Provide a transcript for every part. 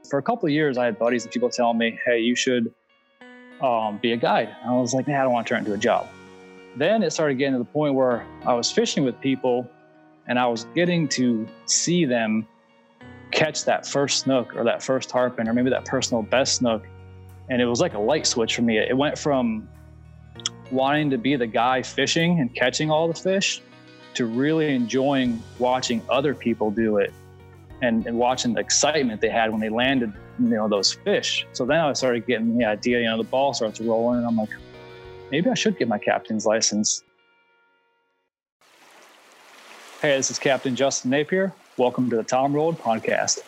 for a couple of years, I had buddies and people telling me, hey, you should be a guide. And I was like, nah, I don't want to turn it into a job. Then it started getting to the point where I was fishing with people and I was getting to see them catch that first snook or that first tarpon or maybe that personal best snook. And it was like a light switch for me. It went from wanting to be the guy fishing and catching all the fish to really enjoying watching other people do it and watching the excitement they had when they landed, those fish. So then I started getting the idea, the ball starts rolling and I'm like, maybe I should get my captain's license. Hey, this is Captain Justin Napier. Welcome to the Tom Rolled Podcast.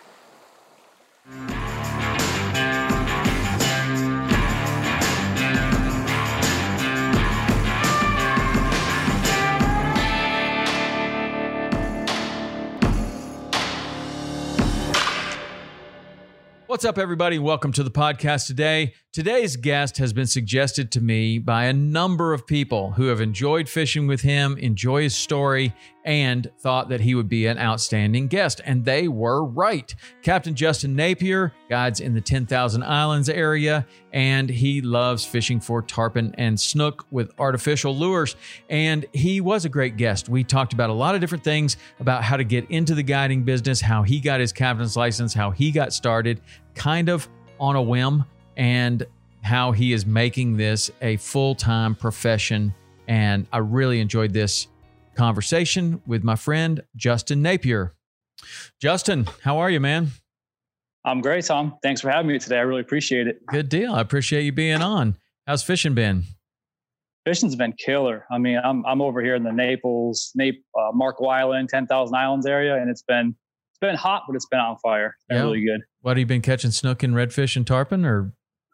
What's up, everybody? Welcome to the podcast today. Today's guest has been suggested to me by a number of people who have enjoyed fishing with him, enjoy his story, and thought that he would be an outstanding guest. And they were right. Captain Justin Napier guides in the 10,000 Islands area, and he loves fishing for tarpon and snook with artificial lures. And he was a great guest. We talked about a lot of different things about how to get into the guiding business, how he got his captain's license, how he got started kind of on a whim, and how he is making this a full-time profession. And I really enjoyed this conversation with my friend, Justin Napier. Justin, how are you, man? I'm great, Tom. Thanks for having me today. I really appreciate it. Good deal. I appreciate you being on. How's fishing been? Fishing's been killer. I mean, I'm over here in the Naples, Marco Island, 10,000 Islands area, and it's been hot, but it's been on fire. It's been really good. What have you been catching? Snook and redfish and tarpon, or?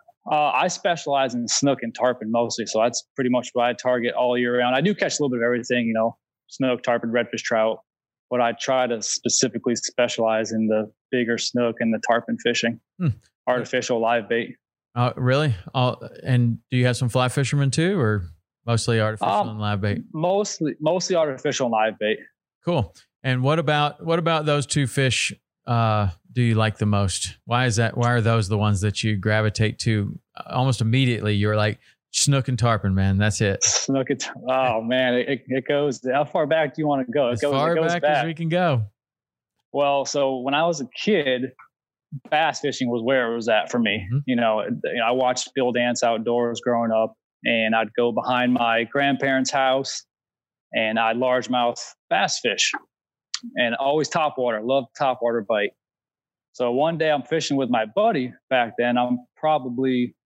I specialize in snook and tarpon mostly, so that's pretty much what I target all year round. I do catch a little bit of everything, snook, tarpon, redfish, trout, but I try to specifically specialize in the bigger snook and the tarpon fishing, artificial live bait. Really? And do you have some fly fishermen too, or mostly artificial and live bait? Mostly artificial and live bait. Cool. And what about those two fish do you like the most? Why is that? Why are those the ones that you gravitate to almost immediately? You're like, snook and tarpon, man. That's it. Snook and oh man, it goes. How far back do you want to go? As far back as we can go. Well, so when I was a kid, bass fishing was where it was at for me. Mm-hmm. I watched Bill Dance outdoors growing up, and I'd go behind my grandparents' house, and I'd largemouth bass fish, and always topwater. Loved topwater bite. So one day I'm fishing with my buddy back then. I'm probably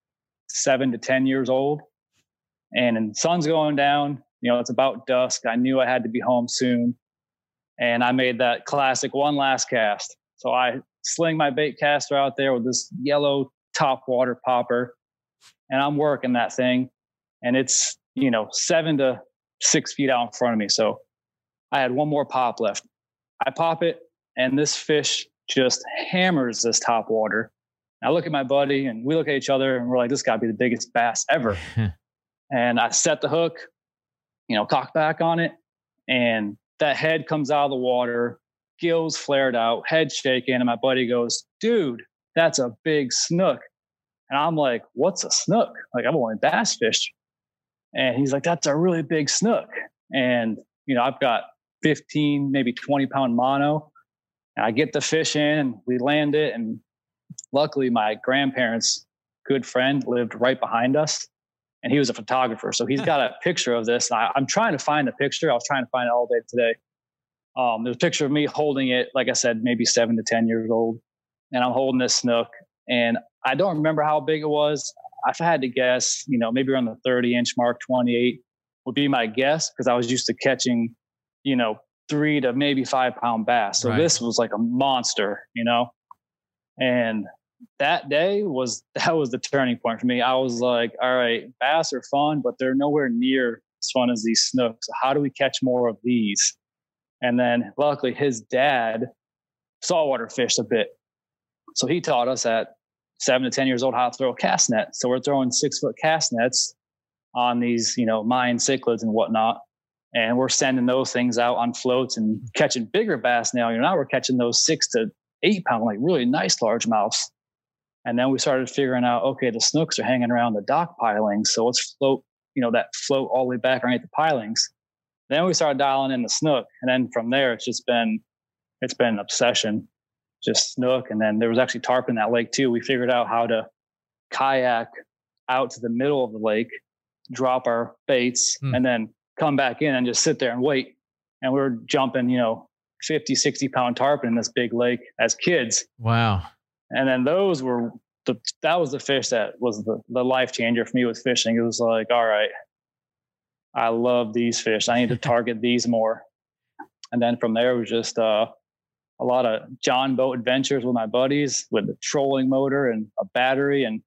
7 to 10 years old, and the sun's going down. It's about dusk. I knew I had to be home soon, and I made that classic one last cast. So I sling my bait caster out there with this yellow topwater popper, and I'm working that thing, and it's 7 to 6 feet out in front of me. So I had one more pop left. I pop it, and this fish just hammers this topwater. I look at my buddy, and we look at each other, and we're like, this got to be the biggest bass ever. And I set the hook, cock back on it, and that head comes out of the water, gills flared out, head shaking, and my buddy goes, dude, that's a big snook. And I'm like, what's a snook? Like, I've only bass fished. And he's like, that's a really big snook. And, I've got 15, maybe 20 pound mono. And I get the fish in, and we land it. And luckily, my grandparents' good friend lived right behind us, and he was a photographer. So he's got a picture of this. And I'm trying to find a picture. I was trying to find it all day today. There's a picture of me holding it, like I said, maybe 7 to 10 years old. And I'm holding this snook. And I don't remember how big it was. If I had to guess, maybe around the 30-inch mark, 28 would be my guess, because I was used to catching, 3 to maybe 5 pound bass. So This was like a monster, and that day was the turning point for me. I was like, all right, bass are fun, but they're nowhere near as fun as these snooks. So how do we catch more of these? And then luckily his dad saltwater fished a bit. So he taught us at 7 to 10 years old how to throw a cast net. So we're throwing 6-foot cast nets on these, Mayan cichlids and whatnot. And we're sending those things out on floats and catching bigger bass now. Now we're catching those 6 to 8-pound, like really nice largemouths. And then we started figuring out, okay, the snooks are hanging around the dock pilings. So let's float, that float all the way back underneath the pilings. Then we started dialing in the snook. And then from there, it's been an obsession, just snook. And then there was actually tarpon in that lake too. We figured out how to kayak out to the middle of the lake, drop our baits, and then come back in and just sit there and wait. And we were jumping, 50, 60-pound tarpon in this big lake as kids. Wow. And then those were that was the fish that was the life changer for me with fishing. It was like, all right, I love these fish. I need to target these more. And then from there, it was just a lot of John boat adventures with my buddies with the trolling motor and a battery and,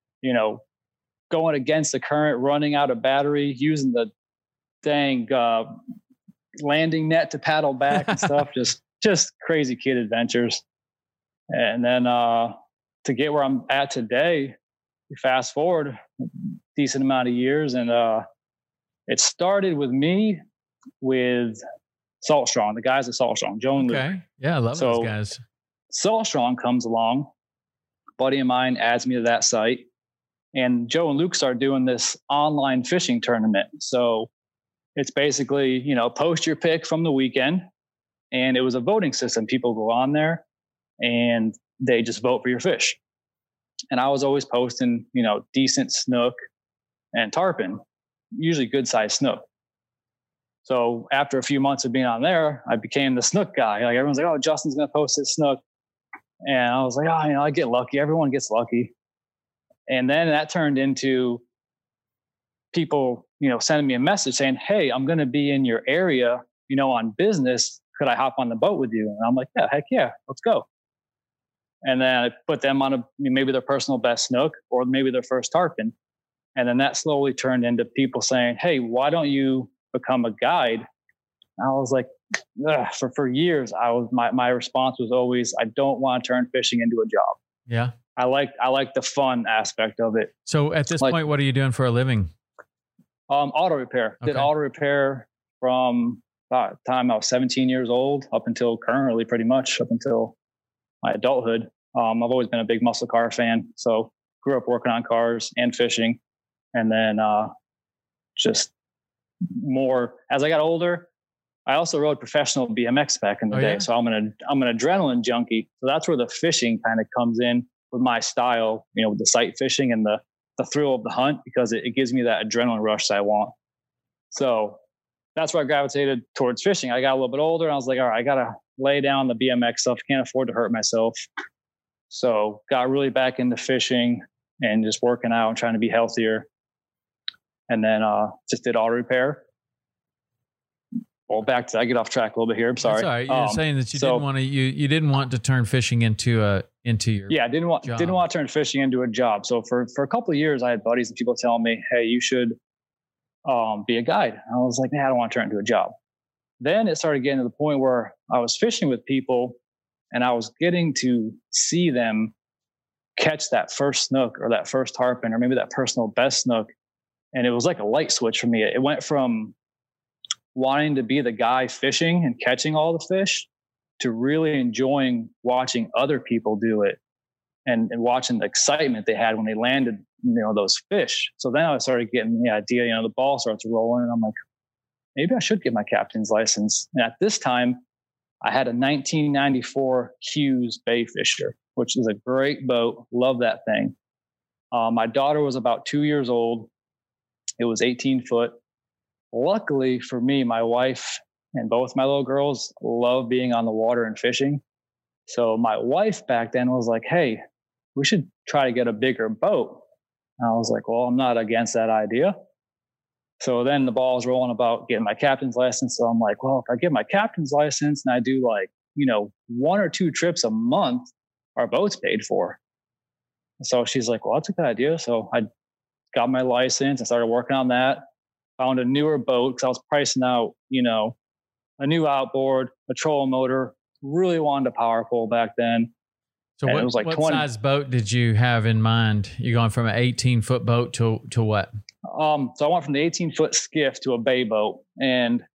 going against the current, running out of battery, using the dang landing net to paddle back and stuff. Just crazy kid adventures. And then to get where I'm at today, we fast forward a decent amount of years, and it started with me with Salt Strong, the guys at Salt Strong, Joe and Luke. Okay. Yeah, I love those guys. Salt Strong comes along. A buddy of mine adds me to that site. And Joe and Luke start doing this online fishing tournament. So it's basically, post your pick from the weekend. And it was a voting system. People go on there and they just vote for your fish. And I was always posting, decent snook and tarpon, usually good sized snook. So after a few months of being on there, I became the snook guy. Like everyone's like, oh, Justin's going to post his snook. And I was like, oh, I get lucky. Everyone gets lucky. And then that turned into people, sending me a message saying, hey, I'm going to be in your area, on business. Could I hop on the boat with you? And I'm like, yeah, heck yeah, let's go. And then I put them on maybe their personal best snook or maybe their first tarpon. And then that slowly turned into people saying, hey, why don't you become a guide? And I was like, for years, my response was always, I don't want to turn fishing into a job. Yeah. I like the fun aspect of it. So at this point, what are you doing for a living? Auto repair. Okay. Did auto repair from the time I was 17 years old up until currently, pretty much up until my adulthood. I've always been a big muscle car fan. So grew up working on cars and fishing. And then just more as I got older, I also rode professional BMX back in the day. Yeah? So I'm an adrenaline junkie. So that's where the fishing kind of comes in with my style, with the sight fishing and the thrill of the hunt, because it gives me that adrenaline rush that I want. So that's where I gravitated towards fishing. I got a little bit older and I was like, all right, I got to lay down the BMX stuff. Can't afford to hurt myself. So got really back into fishing and just working out and trying to be healthier. And then just did auto repair. Well, I get off track a little bit here. I'm sorry. That's all right. You're saying that you didn't want to turn fishing into your didn't want to turn fishing into a job. So for a couple of years, I had buddies and people telling me, hey, you should be a guide. And I was like, I don't want to turn it into a job. Then it started getting to the point where I was fishing with people and I was getting to see them catch that first snook or that first tarpon or maybe that personal best snook. And it was like a light switch for me. It went from wanting to be the guy fishing and catching all the fish to really enjoying watching other people do it and watching the excitement they had when they landed, those fish. So then I started getting the idea, the ball starts rolling and I'm like, maybe I should get my captain's license. And at this time I had a 1994 Hughes Bay Fisher, which is a great boat. Love that thing. My daughter was about 2 years old. It was 18 foot. Luckily for me, my wife and both my little girls love being on the water and fishing. So my wife back then was like, hey, we should try to get a bigger boat. And I was like, well, I'm not against that idea. So then the ball's rolling about getting my captain's license. So I'm like, well, if I get my captain's license and I do 1 or 2 trips a month, our boat's paid for. So she's like, well, that's a good idea. So I got my license and started working on that. Found a newer boat because I was pricing out, a new outboard, a trolling motor. Really wanted a power pole back then. So what size boat did you have in mind? You're going from an 18-foot boat to what? So I went from the 18-foot skiff to a bay boat. And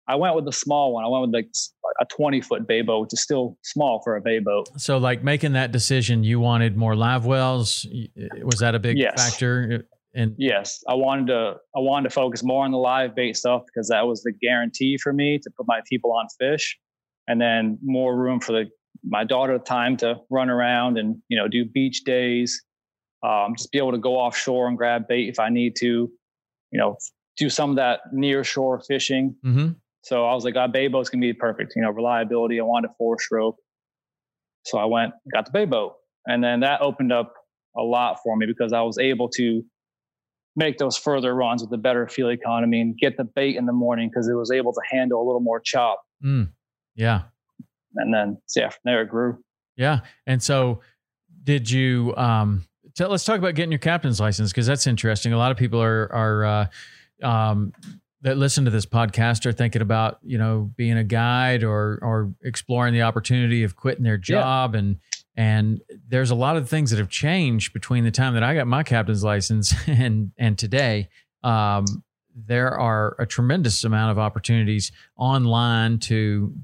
I went with the small one. I went with like a 20-foot bay boat, which is still small for a bay boat. So like making that decision, you wanted more live wells. Was that a big factor? And yes, I wanted to focus more on the live bait stuff because that was the guarantee for me to put my people on fish, and then more room for my daughter time to run around and, you know, do beach days, just be able to go offshore and grab bait if I need to, you know, do some of that near shore fishing. Mm-hmm. So I was like, bay boat's gonna be perfect. You know, reliability. I wanted a 4-stroke. So I got the bay boat. And then that opened up a lot for me because I was able to make those further runs with the better fuel economy and get the bait in the morning because it was able to handle a little more chop. Yeah. And then, from there it grew. Yeah. And so did you, let's talk about getting your captain's license, because that's interesting. A lot of people are that listen to this podcast are thinking about, you know, being a guide or exploring the opportunity of quitting their job. Yeah. And there's a lot of things that have changed between the time that I got my captain's license and today. There are a tremendous amount of opportunities online to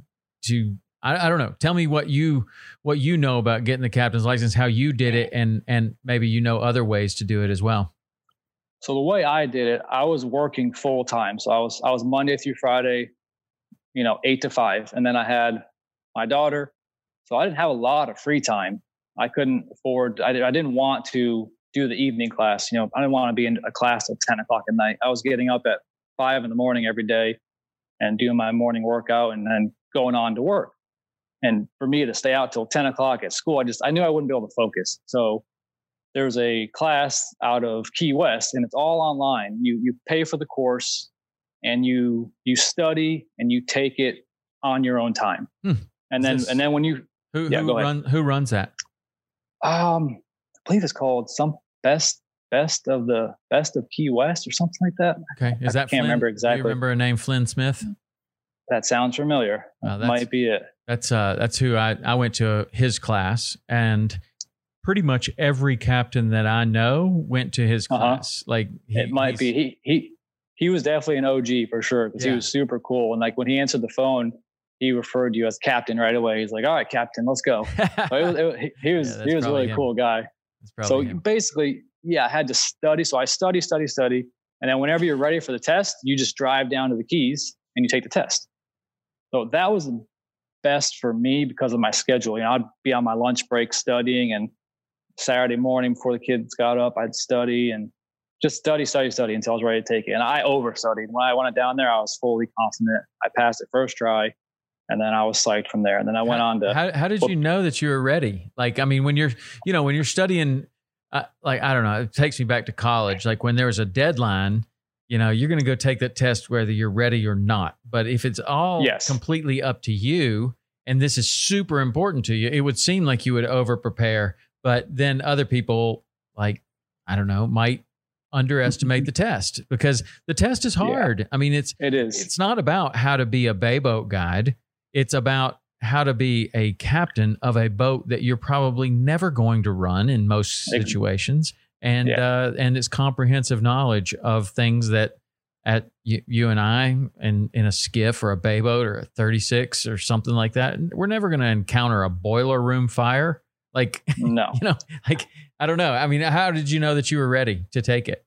I don't know. Tell me what you know about getting the captain's license, how you did it, and maybe you know other ways to do it as well. So the way I did it, I was working full time. So I was Monday through Friday, you know, 8 to 5, and then I had my daughter. So I didn't have a lot of free time. I couldn't afford. I didn't want to do the evening class. You know, I didn't want to be in a class at 10 o'clock at night. I was getting up at 5 in the morning every day and doing my morning workout and then going on to work. And for me to stay out till 10 o'clock at school, I knew I wouldn't be able to focus. So there's a class out of Key West, and it's all online. You pay for the course, and you study and you take it on your own time. And then when you who runs that? I believe it's called some best of Key West or something like that. Okay, is that? I can't remember exactly. Do you remember a name, Flynn Smith? That sounds familiar. That might be it. That's who I went to his class, and pretty much every captain that I know went to his class. Like it might be he was definitely an OG for sure because he was super cool. And like when he answered the phone, he referred to you as captain right away. He's like, "All right, captain, let's go." He was a really cool guy. So basically, I had to study. So I study, and then whenever you're ready for the test, you just drive down to the Keys and you take the test. So that was the best for me because of my schedule. You know, I'd be on my lunch break studying, and Saturday morning before the kids got up, I'd study and just study until I was ready to take it. And I overstudied. When I went down there, I was fully confident. I passed it first try, and then I was psyched from there. And then I went on to. How did you know that you were ready? Like, I mean, when you're studying, like, I don't know, it takes me back to college. Like when there was a deadline, you know, you're going to go take that test whether you're ready or not. But if it's all completely up to you, and this is super important to you, it would seem like you would over prepare. But then other people, like, I don't know, might underestimate the test because the test is hard. I mean, it is. It's not about how to be a bay boat guide. It's about how to be a captain of a boat that you're probably never going to run in most situations. And it's comprehensive knowledge of things that you and I in a skiff or a bay boat or a 36 or something like that, we're never going to encounter a boiler room fire. Like, no, you know, like, I don't know. I mean, how did you know that you were ready to take it?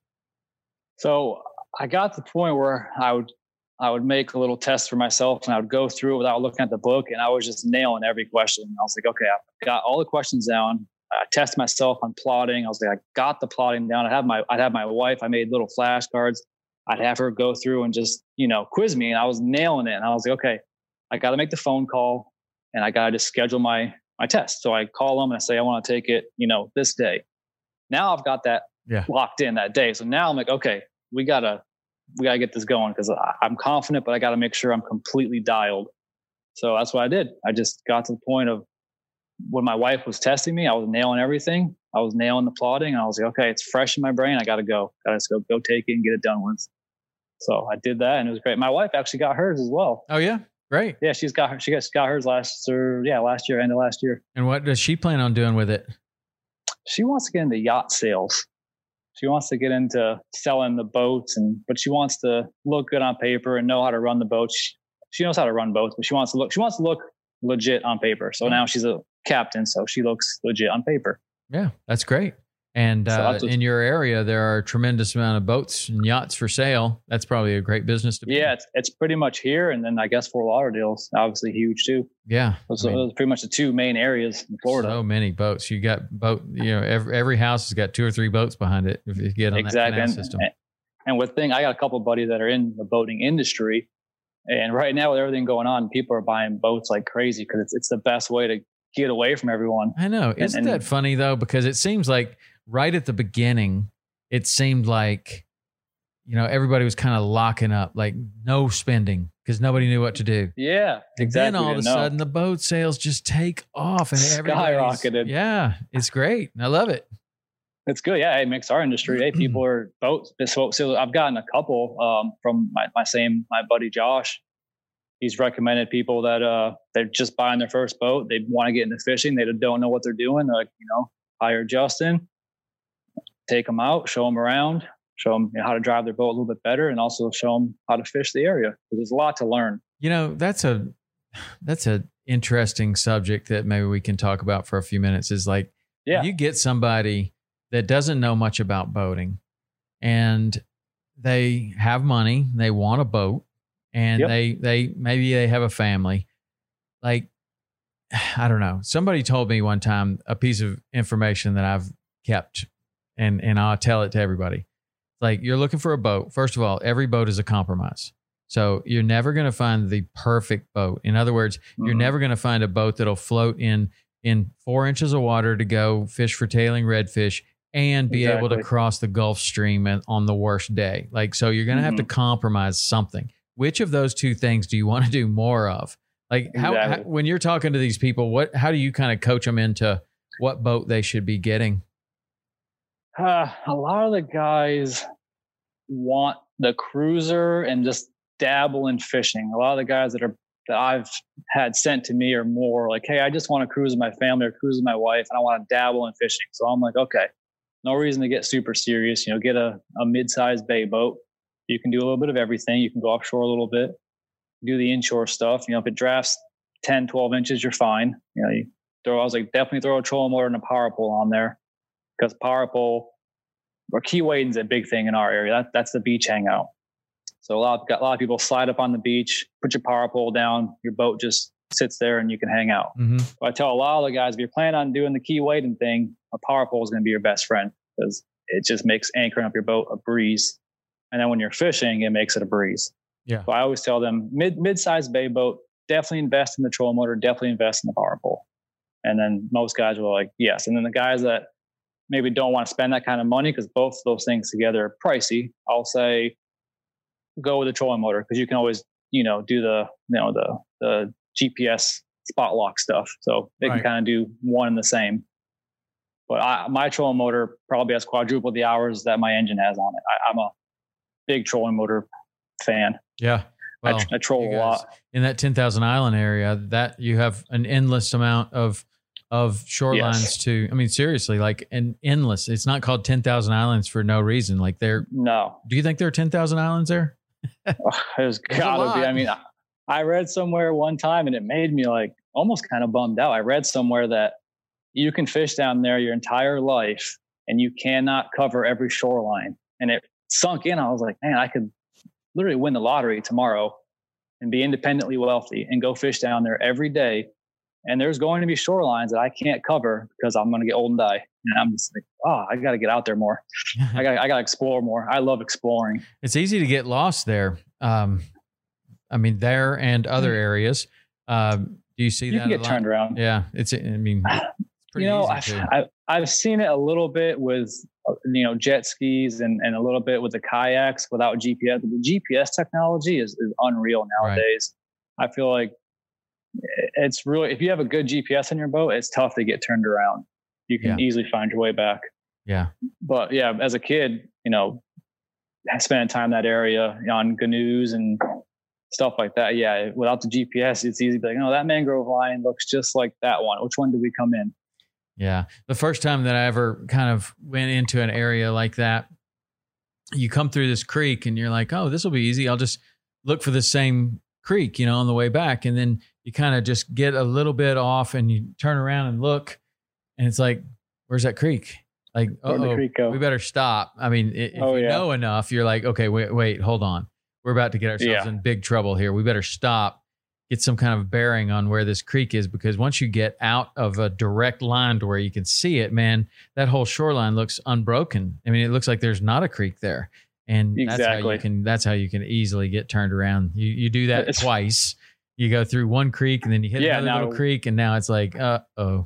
So I got to the point where I would make a little test for myself and I would go through it without looking at the book. And I was just nailing every question. I was like, okay, I've got all the questions down. I test myself on plotting. I was like, I got the plotting down. I'd have my wife. I made little flashcards. I'd have her go through and just, you know, quiz me. And I was nailing it. And I was like, okay, I got to make the phone call and I got to just schedule my test. So I call them and I say, I want to take it, you know, this day. Now I've got that locked in that day. So now I'm like, okay, we gotta get this going because I'm confident, but I got to make sure I'm completely dialed. So that's what I did. I just got to the point of when my wife was testing me, I was nailing everything. I was nailing the plotting. And I was like, okay, it's fresh in my brain. I got to go. Got to go take it and get it done with. So I did that and it was great. My wife actually got hers as well. Oh yeah. Great. Yeah. She got hers last year, end of last year. And what does she plan on doing with it? She wants to get into yacht sales. She wants to get into selling the boats but she wants to look good on paper and know how to run the boats. she knows how to run boats, but she wants to look legit on paper. So now she's a captain, so she looks legit on paper. Yeah, that's great. And in your area, there are a tremendous amount of boats and yachts for sale. That's probably a great business to be. Yeah, it's pretty much here. And then I guess Fort Lauderdale's obviously huge too. Yeah. So those are pretty much the two main areas in Florida. So many boats. You got every house has got 2 or 3 boats behind it if you get on that canal system. And I got a couple of buddies that are in the boating industry. And right now with everything going on, people are buying boats like crazy because it's the best way to get away from everyone. I know. Isn't that funny though? Because it seems like right at the beginning, it seemed like, everybody was kind of locking up, like no spending because nobody knew what to do. Yeah, exactly. And then all of a sudden the boat sales just take off and skyrocketed. Yeah, it's great. I love it. It's good. Yeah, it makes our industry. Hey, people are boats. So I've gotten a couple from my buddy Josh. He's recommended people that they're just buying their first boat. They want to get into fishing. They don't know what they're doing. They're like, hire Justin, take them out, show them around, show them how to drive their boat a little bit better, and also show them how to fish the area. There's a lot to learn. That's a interesting subject that maybe we can talk about for a few minutes. Is like, you get somebody that doesn't know much about boating, and they have money, they want a boat, and they maybe they have a family. Like, I don't know. Somebody told me one time a piece of information that I've kept, and I'll tell it to everybody. Like, you're looking for a boat. First of all, every boat is a compromise. So you're never going to find the perfect boat. In other words, you're never going to find a boat that'll float in 4 inches of water to go fish for tailing redfish and be able to cross the Gulf Stream on the worst day. Like, so you're going to have to compromise something. Which of those two things do you want to do more of? Like, how when you're talking to these people, how do you kind of coach them into what boat they should be getting? A lot of the guys want the cruiser and just dabble in fishing. A lot of the guys that I've had sent to me are more like, hey, I just want to cruise with my family or cruise with my wife, and I want to dabble in fishing. So I'm like, okay, no reason to get super serious. Get a mid-sized bay boat. You can do a little bit of everything. You can go offshore a little bit, do the inshore stuff. If it drafts 10, 12 inches, you're fine. I was like, definitely throw a trolling motor and a power pole on there, because power pole or key wading's a big thing in our area. That's the beach hangout. So a lot of people slide up on the beach, put your power pole down, your boat just sits there and you can hang out. So I tell a lot of the guys, if you're planning on doing the key wading thing, a power pole is going to be your best friend, because it just makes anchoring up your boat a breeze. And then when you're fishing, it makes it a breeze. Yeah. So I always tell them mid-sized bay boat, definitely invest in the trolling motor, definitely invest in the power pole. And then most guys were like, yes. And then the guys that maybe don't want to spend that kind of money, because both of those things together are pricey, I'll say go with the trolling motor, because you can always, do the GPS spot lock stuff. So they can kind of do one and the same. But my trolling motor probably has quadruple the hours that my engine has on it. I'm a big trolling motor fan. Yeah. Well, I troll a lot. In that 10,000 Island area, that you have an endless amount of shorelines to, I mean, seriously, like an endless. It's not called 10,000 Islands for no reason. Like no. Do you think there are 10,000 islands there? There's gotta be. I mean, I read somewhere one time and it made me like almost kind of bummed out. I read somewhere that you can fish down there your entire life and you cannot cover every shoreline. And it sunk in. I was like, man, I could literally win the lottery tomorrow and be independently wealthy and go fish down there every day. And there's going to be shorelines that I can't cover because I'm going to get old and die. And I'm just like, I got to get out there more. I got to explore more. I love exploring. It's easy to get lost there. I mean, there and other areas. Do you see that? You can get turned around. Yeah. It's pretty easy too. I've seen it a little bit with, jet skis and a little bit with the kayaks without GPS. But the GPS technology is unreal nowadays. Right. I feel like it's really, if you have a good GPS on your boat, it's tough to get turned around. You can easily find your way back. Yeah. But yeah, as a kid, spending time in that area on canoes and stuff like that. Yeah. Without the GPS, it's easy to be like, that mangrove line looks just like that one. Which one did we come in? Yeah. The first time that I ever kind of went into an area like that, you come through this creek and you're like, oh, this will be easy. I'll just look for the same creek, on the way back. And then you kind of just get a little bit off and you turn around and look, and it's like, where's that creek? Like, we better stop. I mean, if you know enough, you're like, okay, wait, hold on. We're about to get ourselves in big trouble here. We better stop, get some kind of bearing on where this creek is, because once you get out of a direct line to where you can see it, man, that whole shoreline looks unbroken. I mean, it looks like there's not a creek there. And that's how you can easily get turned around. You do that twice. You go through one creek and then you hit another little creek, and now it's like, where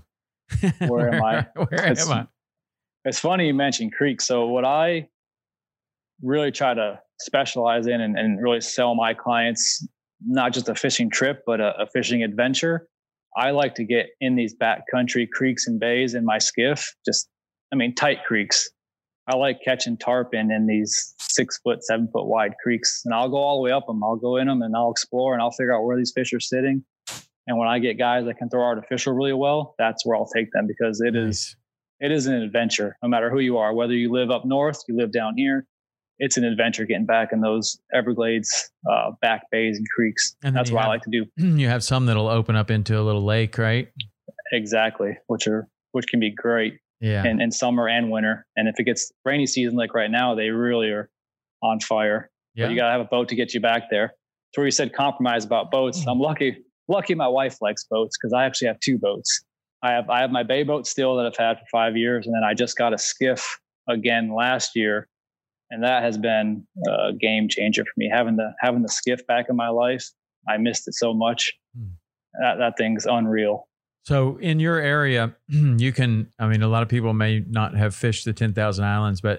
am I? Where am I? It's funny you mentioned creeks. So what I really try to specialize in and really sell my clients, not just a fishing trip, but a fishing adventure. I like to get in these backcountry creeks and bays in my skiff. Tight creeks. I like catching tarpon in these 6 foot, 7 foot wide creeks, and I'll go all the way up them. I'll go in them and I'll explore and I'll figure out where these fish are sitting. And when I get guys that can throw artificial really well, that's where I'll take them, because it is an adventure. No matter who you are, whether you live up north, you live down here, it's an adventure getting back in those Everglades, back bays and creeks. And that's what I like to do. You have some that'll open up into a little lake, right? Exactly. Which can be great. Yeah. In summer and winter. And if it gets rainy season, like right now, they really are on fire. Yeah. But you got to have a boat to get you back there. That's where you said compromise about boats. I'm lucky my wife likes boats, because I actually have 2 boats. I have my bay boat still that I've had for 5 years. And then I just got a skiff again last year. And that has been a game changer for me. Having the skiff back in my life, I missed it so much. That thing's unreal. So in your area, you can, a lot of people may not have fished the 10,000 Islands, but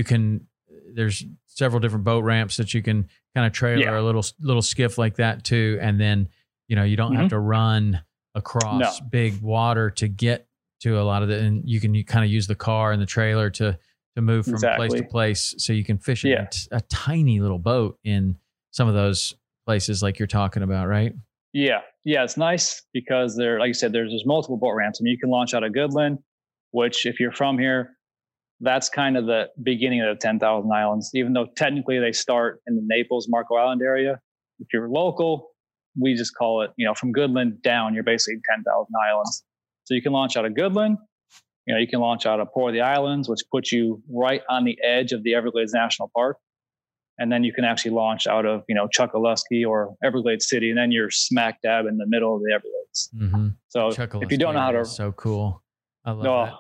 there's several different boat ramps that you can kind of trailer a little skiff like that too. And then, you don't have to run across big water to get to a lot of it. And you kind of use the car and the trailer to move from place to place. So you can fish in a tiny little boat in some of those places like you're talking about, right? Yeah. Yeah. It's nice because like you said, there's multiple boat ramps. You can launch out of Goodland, which if you're from here, that's kind of the beginning of the 10,000 Islands, even though technically they start in the Naples, Marco Island area. If you're local, we just call it, from Goodland down, you're basically 10,000 Islands. So you can launch out of Goodland. You can launch out of Port of the Islands, which puts you right on the edge of the Everglades National Park. And then you can actually launch out of, Chokoloskee or Everglades City, and then you're smack dab in the middle of the Everglades. Mm-hmm. So if you don't know how to, so cool. I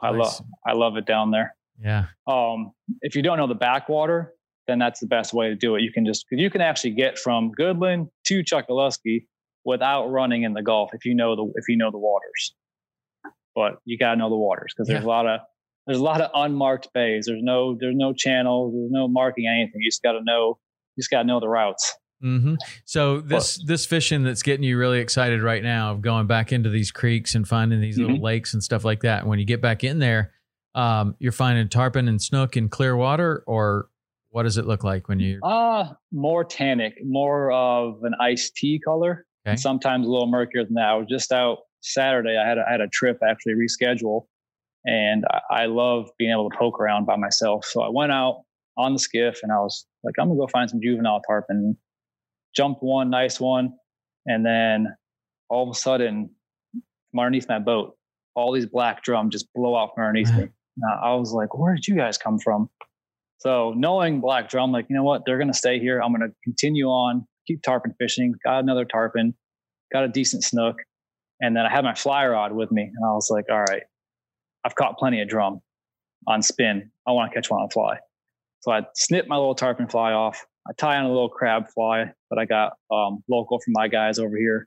love it down there. Yeah. If you don't know the backwater, then that's the best way to do it. Because you can actually get from Goodland to Chokoloskee without running in the Gulf if you know the waters. But you gotta know the waters, because there's a lot of unmarked bays. There's no channel. There's no marking anything. You just gotta know the routes. Mm-hmm. So this fishing that's getting you really excited right now, of going back into these creeks and finding these little lakes and stuff like that. When you get back in there, you're finding tarpon and snook in clear water, or what does it look like when you? More tannic, more of an iced tea color, and sometimes a little murkier than that. I was just out Saturday. I had a trip actually reschedule, and I love being able to poke around by myself. So I went out on the skiff and I was like, I'm gonna go find some juvenile tarpon. Jumped one nice one, and then all of a sudden, from underneath my boat, all these black drum just blow out from underneath me. I was like, where did you guys come from? So knowing black drum, like, you know what, they're gonna stay here. I'm gonna continue on, keep tarpon fishing. Got another tarpon, got a decent snook. And then I had my fly rod with me, and I was like, all right, I've caught plenty of drum on spin. I want to catch one on fly. So I snip my little tarpon fly off. I tie on a little crab fly that I got local from my guys over here.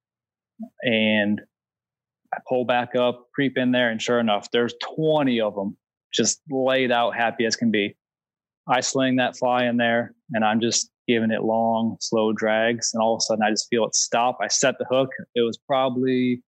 And I pull back up, creep in there, and sure enough, there's 20 of them just laid out happy as can be. I sling that fly in there, and I'm just giving it long, slow drags. And all of a sudden I just feel it stop. I set the hook. It was probably,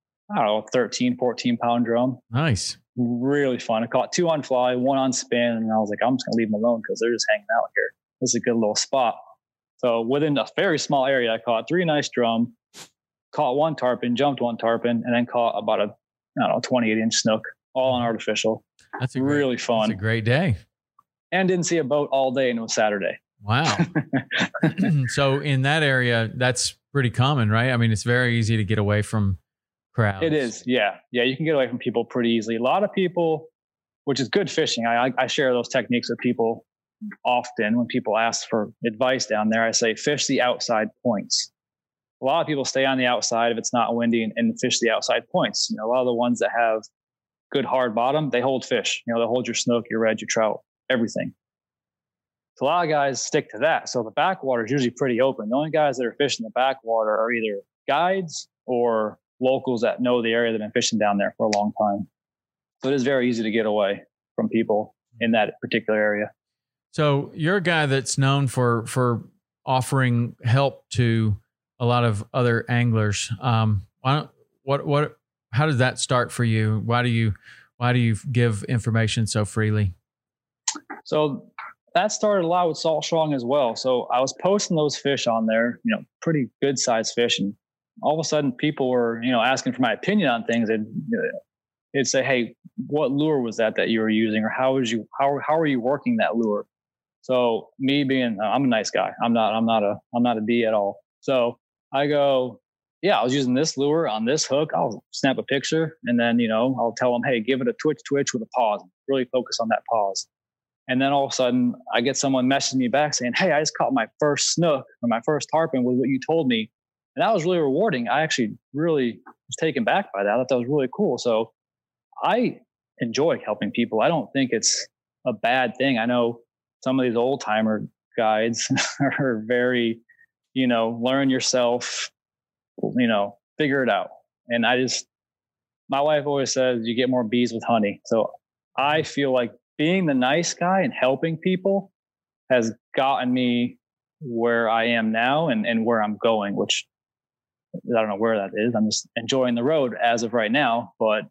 13, 14 pound drum. Nice. Really fun. I caught 2 on fly, 1 on spin. And I was like, I'm just going to leave them alone because they're just hanging out here. This is a good little spot. So within a very small area, I caught 3 nice drum, caught 1 tarpon, jumped 1 tarpon, and then caught about a 28-inch snook, all on artificial. That's really fun. That's a great day. And didn't see a boat all day, and it was Saturday. Wow. So in that area, that's pretty common, right? I mean, it's very easy to get away from crowds. It is. Yeah. Yeah. You can get away from people pretty easily. A lot of people, which is good fishing. I share those techniques with people often when people ask for advice down there. I say, fish the outside points. A lot of people stay on the outside if it's not windy and fish the outside points. You know, a lot of the ones that have good hard bottom, they hold fish. You know, they hold your snook, your red, your trout, everything. So a lot of guys stick to that. So the backwater is usually pretty open. The only guys that are fishing the backwater are either guides or locals that know the area that have been fishing down there for a long time. So it is very easy to get away from people in that particular area. So you're a guy that's known for offering help to a lot of other anglers. How did that start for you? Why do you give information so freely? So that started a lot with Salt Strong as well. So I was posting those fish on there, you know, pretty good sized fish, and all of a sudden people were, you know, asking for my opinion on things. And it'd say, "Hey, what lure was that you were using, or how are you working that lure?" So me being, I'm a nice guy. I'm not a D at all. So I go, yeah, I was using this lure on this hook. I'll snap a picture, and then, you know, I'll tell them, hey, give it a twitch with a pause. Really focus on that pause. And then all of a sudden I get someone messaging me back saying, hey, I just caught my first snook or my first tarpon with what you told me. And that was really rewarding. I actually really was taken back by that. I thought that was really cool. So I enjoy helping people. I don't think it's a bad thing. I know some of these old timer guides are very, you know, learn yourself, you know, figure it out. And my wife always says you get more bees with honey. So I feel like being the nice guy and helping people has gotten me where I am now and where I'm going, which I don't know where that is. I'm just enjoying the road as of right now, but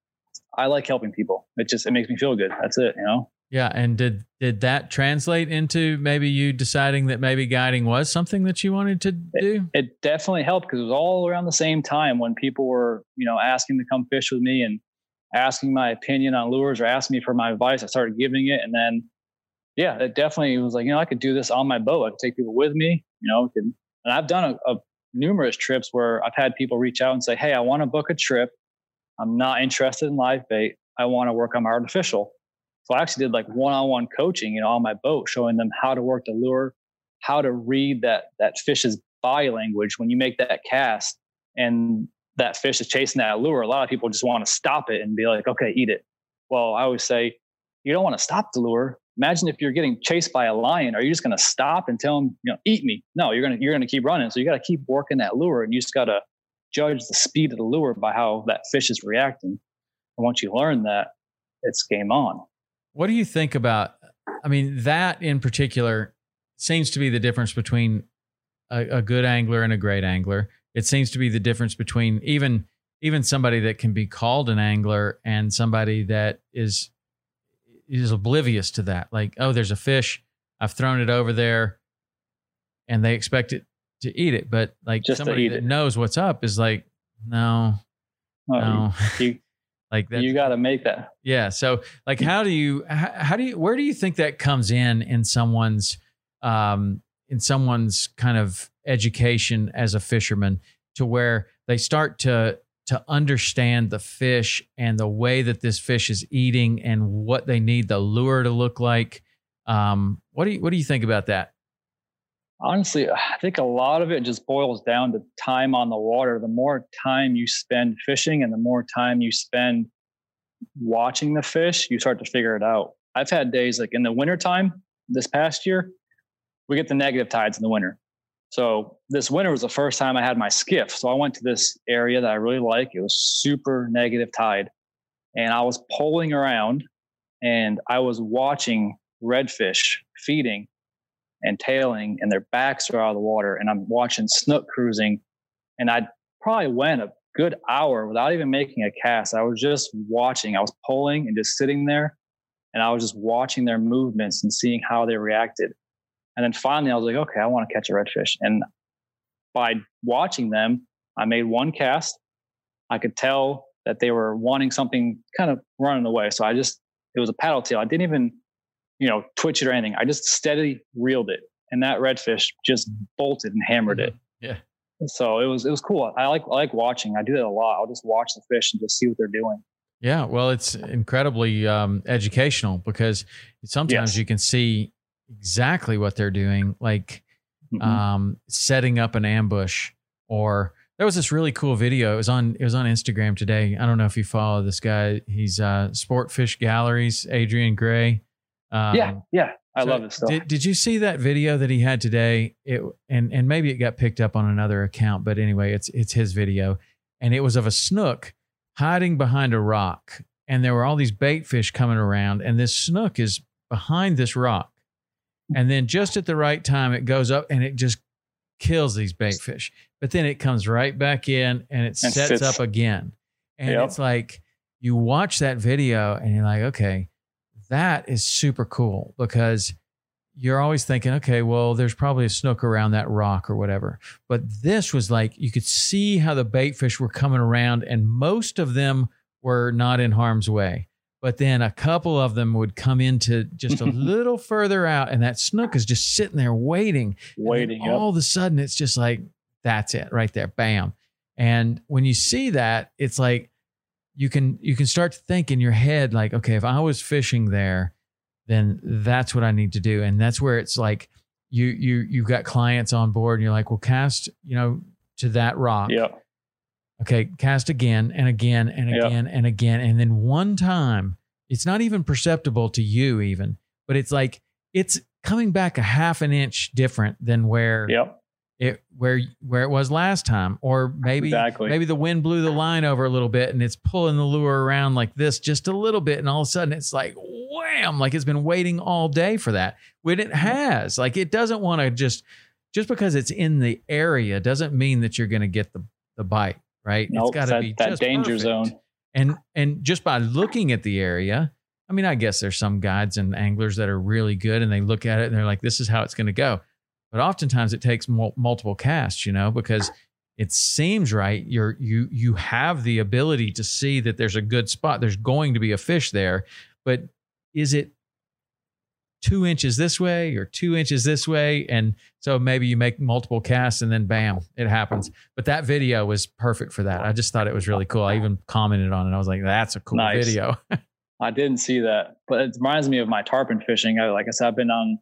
I like helping people. It makes me feel good. That's it, you know? Yeah. And did that translate into maybe you deciding that maybe guiding was something that you wanted to do? It definitely helped, because it was all around the same time when people were, you know, asking to come fish with me and asking my opinion on lures or asking me for my advice. I started giving it. And then, yeah, it definitely was like, you know, I could do this on my boat. I could take people with me, you know, and I've done numerous trips where I've had people reach out and say, hey, I want to book a trip. I'm not interested in live bait. I want to work on my artificial. So I actually did like one-on-one coaching, you know, on my boat, showing them how to work the lure, how to read that fish's body language when you make that cast and that fish is chasing that lure. A lot of people just want to stop it and be like, okay, eat it. Well, I always say, you don't want to stop the lure. Imagine if you're getting chased by a lion. Are you just going to stop and tell him, you know, eat me? No, you're going to keep running. So you got to keep working that lure, and you just got to judge the speed of the lure by how that fish is reacting. And once you learn that, it's game on. What do you think about, I mean, that in particular seems to be the difference between a good angler and a great angler. It seems to be the difference between even somebody that can be called an angler and somebody that is oblivious to that. Like, oh, there's a fish, I've thrown it over there, and they expect it to eat it. But like just somebody that knows what's up is like, no. Like that, you got to make that. Yeah. So like, where do you think that comes in someone's kind of education as a fisherman, to where they start to understand the fish and the way that this fish is eating and what they need the lure to look like? What do you think about that? Honestly, I think a lot of it just boils down to time on the water. The more time you spend fishing and the more time you spend watching the fish, you start to figure it out. I've had days like in the wintertime this past year, we get the negative tides in the winter. So this winter was the first time I had my skiff. So I went to this area that I really like. It was super negative tide. And I was poling around and I was watching redfish feeding and tailing, and their backs are out of the water. And I'm watching snook cruising. And I probably went a good hour without even making a cast. I was just watching. I was poling and just sitting there, and I was just watching their movements and seeing how they reacted. And then finally I was like, okay, I want to catch a redfish. And by watching them, I made one cast. I could tell that they were wanting something, kind of running away. So it was a paddle tail. I didn't even, twitch it or anything. I just steadily reeled it. and that redfish just bolted and hammered it. Yeah. So it was cool. I like watching. I do that a lot. I'll just watch the fish and just see what they're doing. Yeah. Well, it's incredibly educational because sometimes you can see exactly what they're doing, like setting up an ambush. Or there was this really cool video. It was on Instagram today. I don't know if you follow this guy. He's Sport Fish Galleries, Adrian Gray. Yeah. I love it stuff. Did you see that video that he had today? And maybe it got picked up on another account, but anyway, it's his video, and it was of a snook hiding behind a rock, and there were all these bait fish coming around, and this snook is behind this rock, and then just at the right time, it goes up and it just kills these bait fish, but then it comes right back in and it sets up again, and it's like you watch that video and you're like, okay. That is super cool because you're always thinking, okay, well, there's probably a snook around that rock or whatever. But this was like, you could see how the bait fish were coming around, and most of them were not in harm's way. But then a couple of them would come into just a little further out, and that snook is just sitting there waiting. All of a sudden, it's just like, that's it right there. Bam. And when you see that, it's like, you can start to think in your head, like, okay, if I was fishing there, then that's what I need to do. And that's where it's like, you've got clients on board and you're like, well, cast, to that rock. Yeah. Okay. Cast again and again and again and again. And then one time, it's not even perceptible to you even, but it's like, it's coming back a half an inch different than where it was last time, or maybe the wind blew the line over a little bit and it's pulling the lure around like this just a little bit, and all of a sudden it's like wham, like it's been waiting all day for that. When it has, like, it doesn't want to just because it's in the area doesn't mean that you're going to get the bite, right? Nope, it's got to be that just danger perfect. zone. And just by looking at the area, I mean, I guess there's some guides and anglers that are really good and they look at it and they're like, this is how it's going to go. But oftentimes it takes multiple casts, because it seems right. You have the ability to see that there's a good spot. There's going to be a fish there, but is it 2 inches this way or 2 inches this way? And so maybe you make multiple casts and then bam, it happens. But that video was perfect for that. I just thought it was really cool. I even commented on it. I was like, that's a cool video. I didn't see that, but it reminds me of my tarpon fishing. Like I said,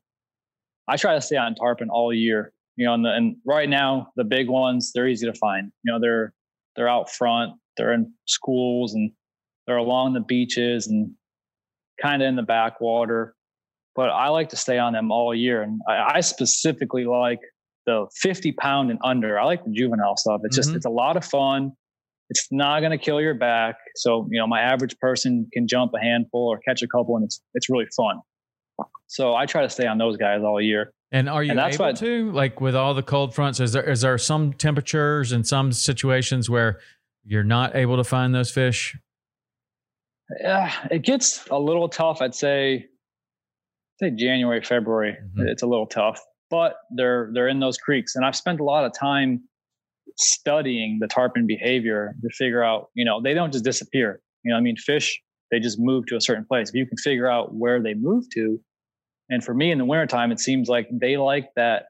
I try to stay on tarpon all year, and right now the big ones, they're easy to find. They're out front, they're in schools, and they're along the beaches and kind of in the backwater. But I like to stay on them all year. And I specifically like the 50 pound and under. I like the juvenile stuff. It's just, it's a lot of fun. It's not going to kill your back. So, my average person can jump a handful or catch a couple, and it's really fun. So I try to stay on those guys all year. And are you able to, like, with all the cold fronts, is there some temperatures and some situations where you're not able to find those fish? Yeah, it gets a little tough. I'd say January, February. It's a little tough, but they're in those creeks. And I've spent a lot of time studying the tarpon behavior to figure out, they don't just disappear. Fish, they just move to a certain place. If you can figure out where they move to. And for me in the wintertime, it seems like they like that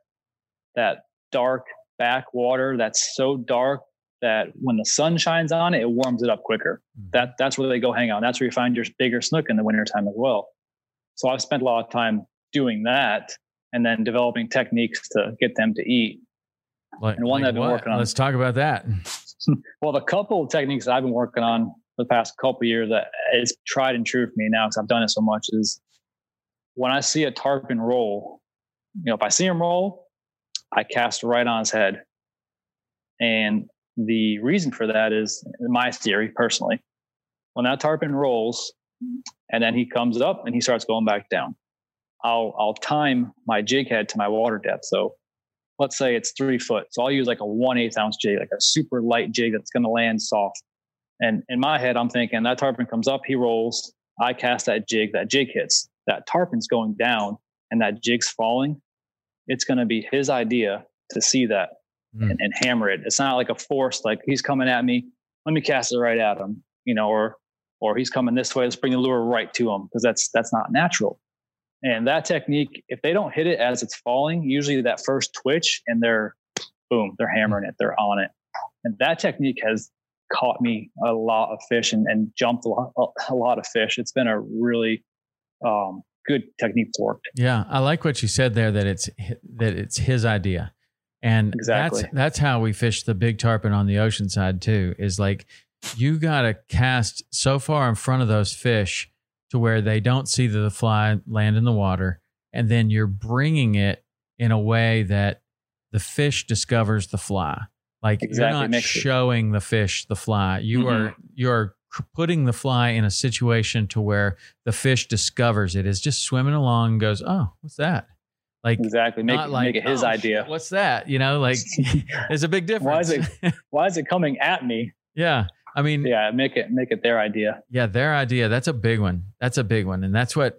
dark backwater that's so dark that when the sun shines on it, it warms it up quicker. That's where they go hang out. That's where you find your bigger snook in the wintertime as well. So I've spent a lot of time doing that and then developing techniques to get them to eat. And one that I've been working on. Let's talk about that. Well, the couple of techniques that I've been working on for the past couple of years that is tried and true for me now because I've done it so much is when I see a tarpon roll, if I see him roll, I cast right on his head. And the reason for that is, in my theory, personally, when that tarpon rolls and then he comes up and he starts going back down, I'll time my jig head to my water depth. So let's say it's 3 foot. So I'll use like a 1/8 ounce jig, like a super light jig that's going to land soft. And in my head, I'm thinking that tarpon comes up, he rolls, I cast that jig hits. That tarpon's going down and that jig's falling. It's going to be his idea to see that and hammer it. It's not like a force, like he's coming at me, let me cast it right at him, or he's coming this way, let's bring the lure right to him, because that's not natural. And that technique, if they don't hit it as it's falling, usually that first twitch and they're hammering it, they're on it. And that technique has caught me a lot of fish and jumped a lot of fish. It's been a really good technique to work. Yeah, I like what you said there, that it's his idea. And exactly. That's how we fish the big tarpon on the ocean side too, is like you got to cast so far in front of those fish to where they don't see the fly land in the water. And then you're bringing it in a way that the fish discovers the fly. Like exactly. You're not showing the fish the fly. You're putting the fly in a situation to where the fish discovers it, is just swimming along and goes, oh, what's that? Like exactly. Make it his idea. What's that? Like there's a big difference. Why is it coming at me? Yeah. I mean, yeah, make it their idea. Yeah. Their idea. That's a big one. And that's what,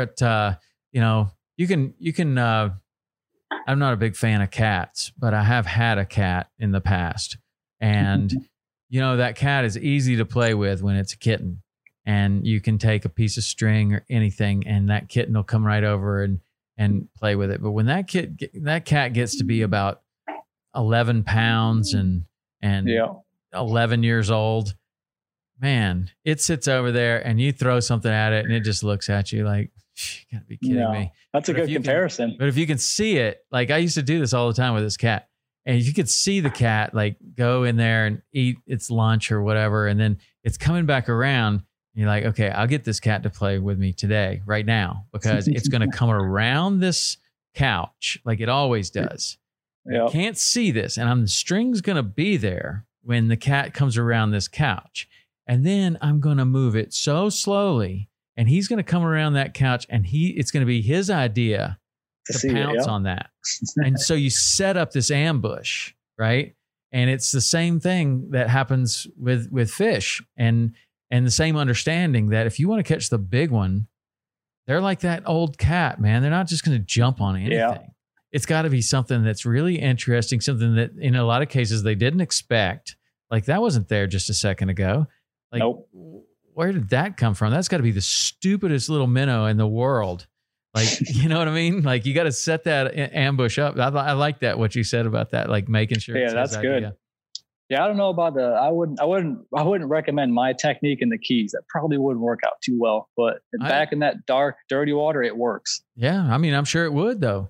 you can, I'm not a big fan of cats, but I have had a cat in the past, and that cat is easy to play with when it's a kitten, and you can take a piece of string or anything and that kitten will come right over and play with it. But when that cat gets to be about 11 pounds and 11 years old, man, it sits over there and you throw something at it and it just looks at you like, you gotta be kidding me. That's a good comparison. But if you can see it, like I used to do this all the time with this cat, and if you could see the cat like go in there and eat its lunch or whatever, and then it's coming back around, you're like, okay, I'll get this cat to play with me today, right now, because it's going to come around this couch like it always does. Yep. I can't see this, and the string's going to be there when the cat comes around this couch. And then I'm going to move it so slowly, and he's going to come around that couch, and it's going to be his idea to pounce on that. And so you set up this ambush, right? And it's the same thing that happens with fish, and the same understanding that if you want to catch the big one, they're like that old cat, man. They're not just going to jump on anything. Yeah. It's got to be something that's really interesting, something that in a lot of cases they didn't expect. Like that wasn't there just a second ago. Like, nope. Where did that come from? That's got to be the stupidest little minnow in the world. Like, you know what I mean? Like you got to set that ambush up. I like that, what you said about that, like making sure. Yeah, that's good. Yeah, I don't know about I wouldn't recommend my technique in the Keys. That probably wouldn't work out too well. But back in that dark, dirty water, it works. Yeah, I mean, I'm sure it would though.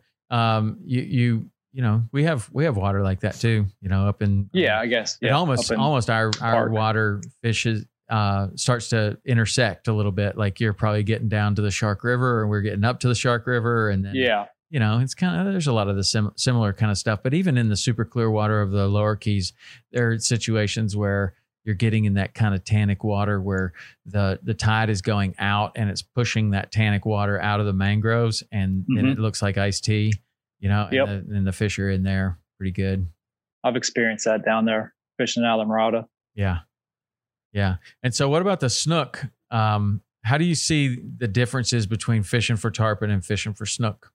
We have water like that too. Up in I guess almost our water fishes starts to intersect a little bit. Like you're probably getting down to the Shark River, and we're getting up to the Shark River, and then it's kind of, there's a lot of the similar kind of stuff. But even in the super clear water of the lower Keys, there are situations where you're getting in that kind of tannic water where the tide is going out and it's pushing that tannic water out of the mangroves, and then it looks like iced tea, and the fish are in there pretty good. I've experienced that down there fishing out of the Mirada. Yeah. Yeah. And so what about the snook? How do you see the differences between fishing for tarpon and fishing for snook?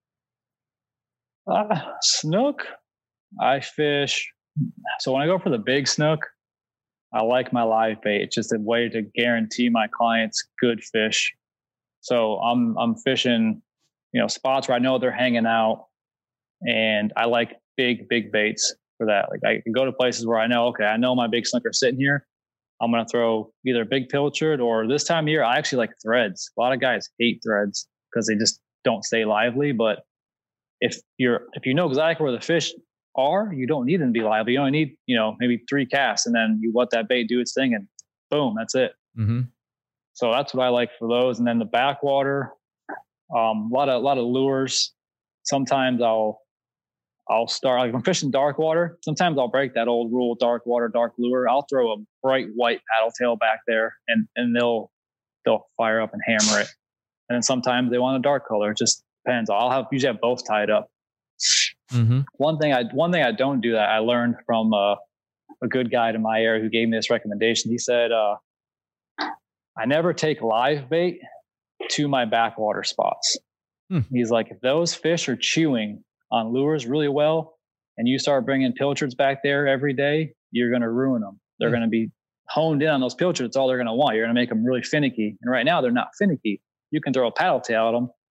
Snook, I fish. So when I go for the big snook, I like my live bait. It's just a way to guarantee my clients good fish. So I'm fishing, spots where I know they're hanging out, and I like big baits for that. Like I can go to places where I know my big snook are sitting here. I'm going to throw either a big pilchard, or this time of year, I actually like threads. A lot of guys hate threads because they just don't stay lively. But if you know exactly where the fish are, you don't need them to be lively. You only need, maybe 3 casts, and then you let that bait do its thing, and boom, that's it. Mm-hmm. So that's what I like for those. And then the backwater, a lot of lures. Sometimes I'll start, like if I'm fishing dark water, sometimes I'll break that old rule, dark water, dark lure. I'll throw a bright white paddle tail back there, and they'll fire up and hammer it. And then sometimes they want a dark color. It just depends. Usually have both tied up. Mm-hmm. One thing I don't do that I learned from a good guide in my area who gave me this recommendation. He said, I never take live bait to my backwater spots. He's like, if those fish are chewing on lures really well, and you start bringing pilchards back there every day, you're going to ruin them. They're going to be honed in on those pilchards. That's all they're going to want. You're going to make them really finicky. And right now they're not finicky. You can throw a paddle tail at them,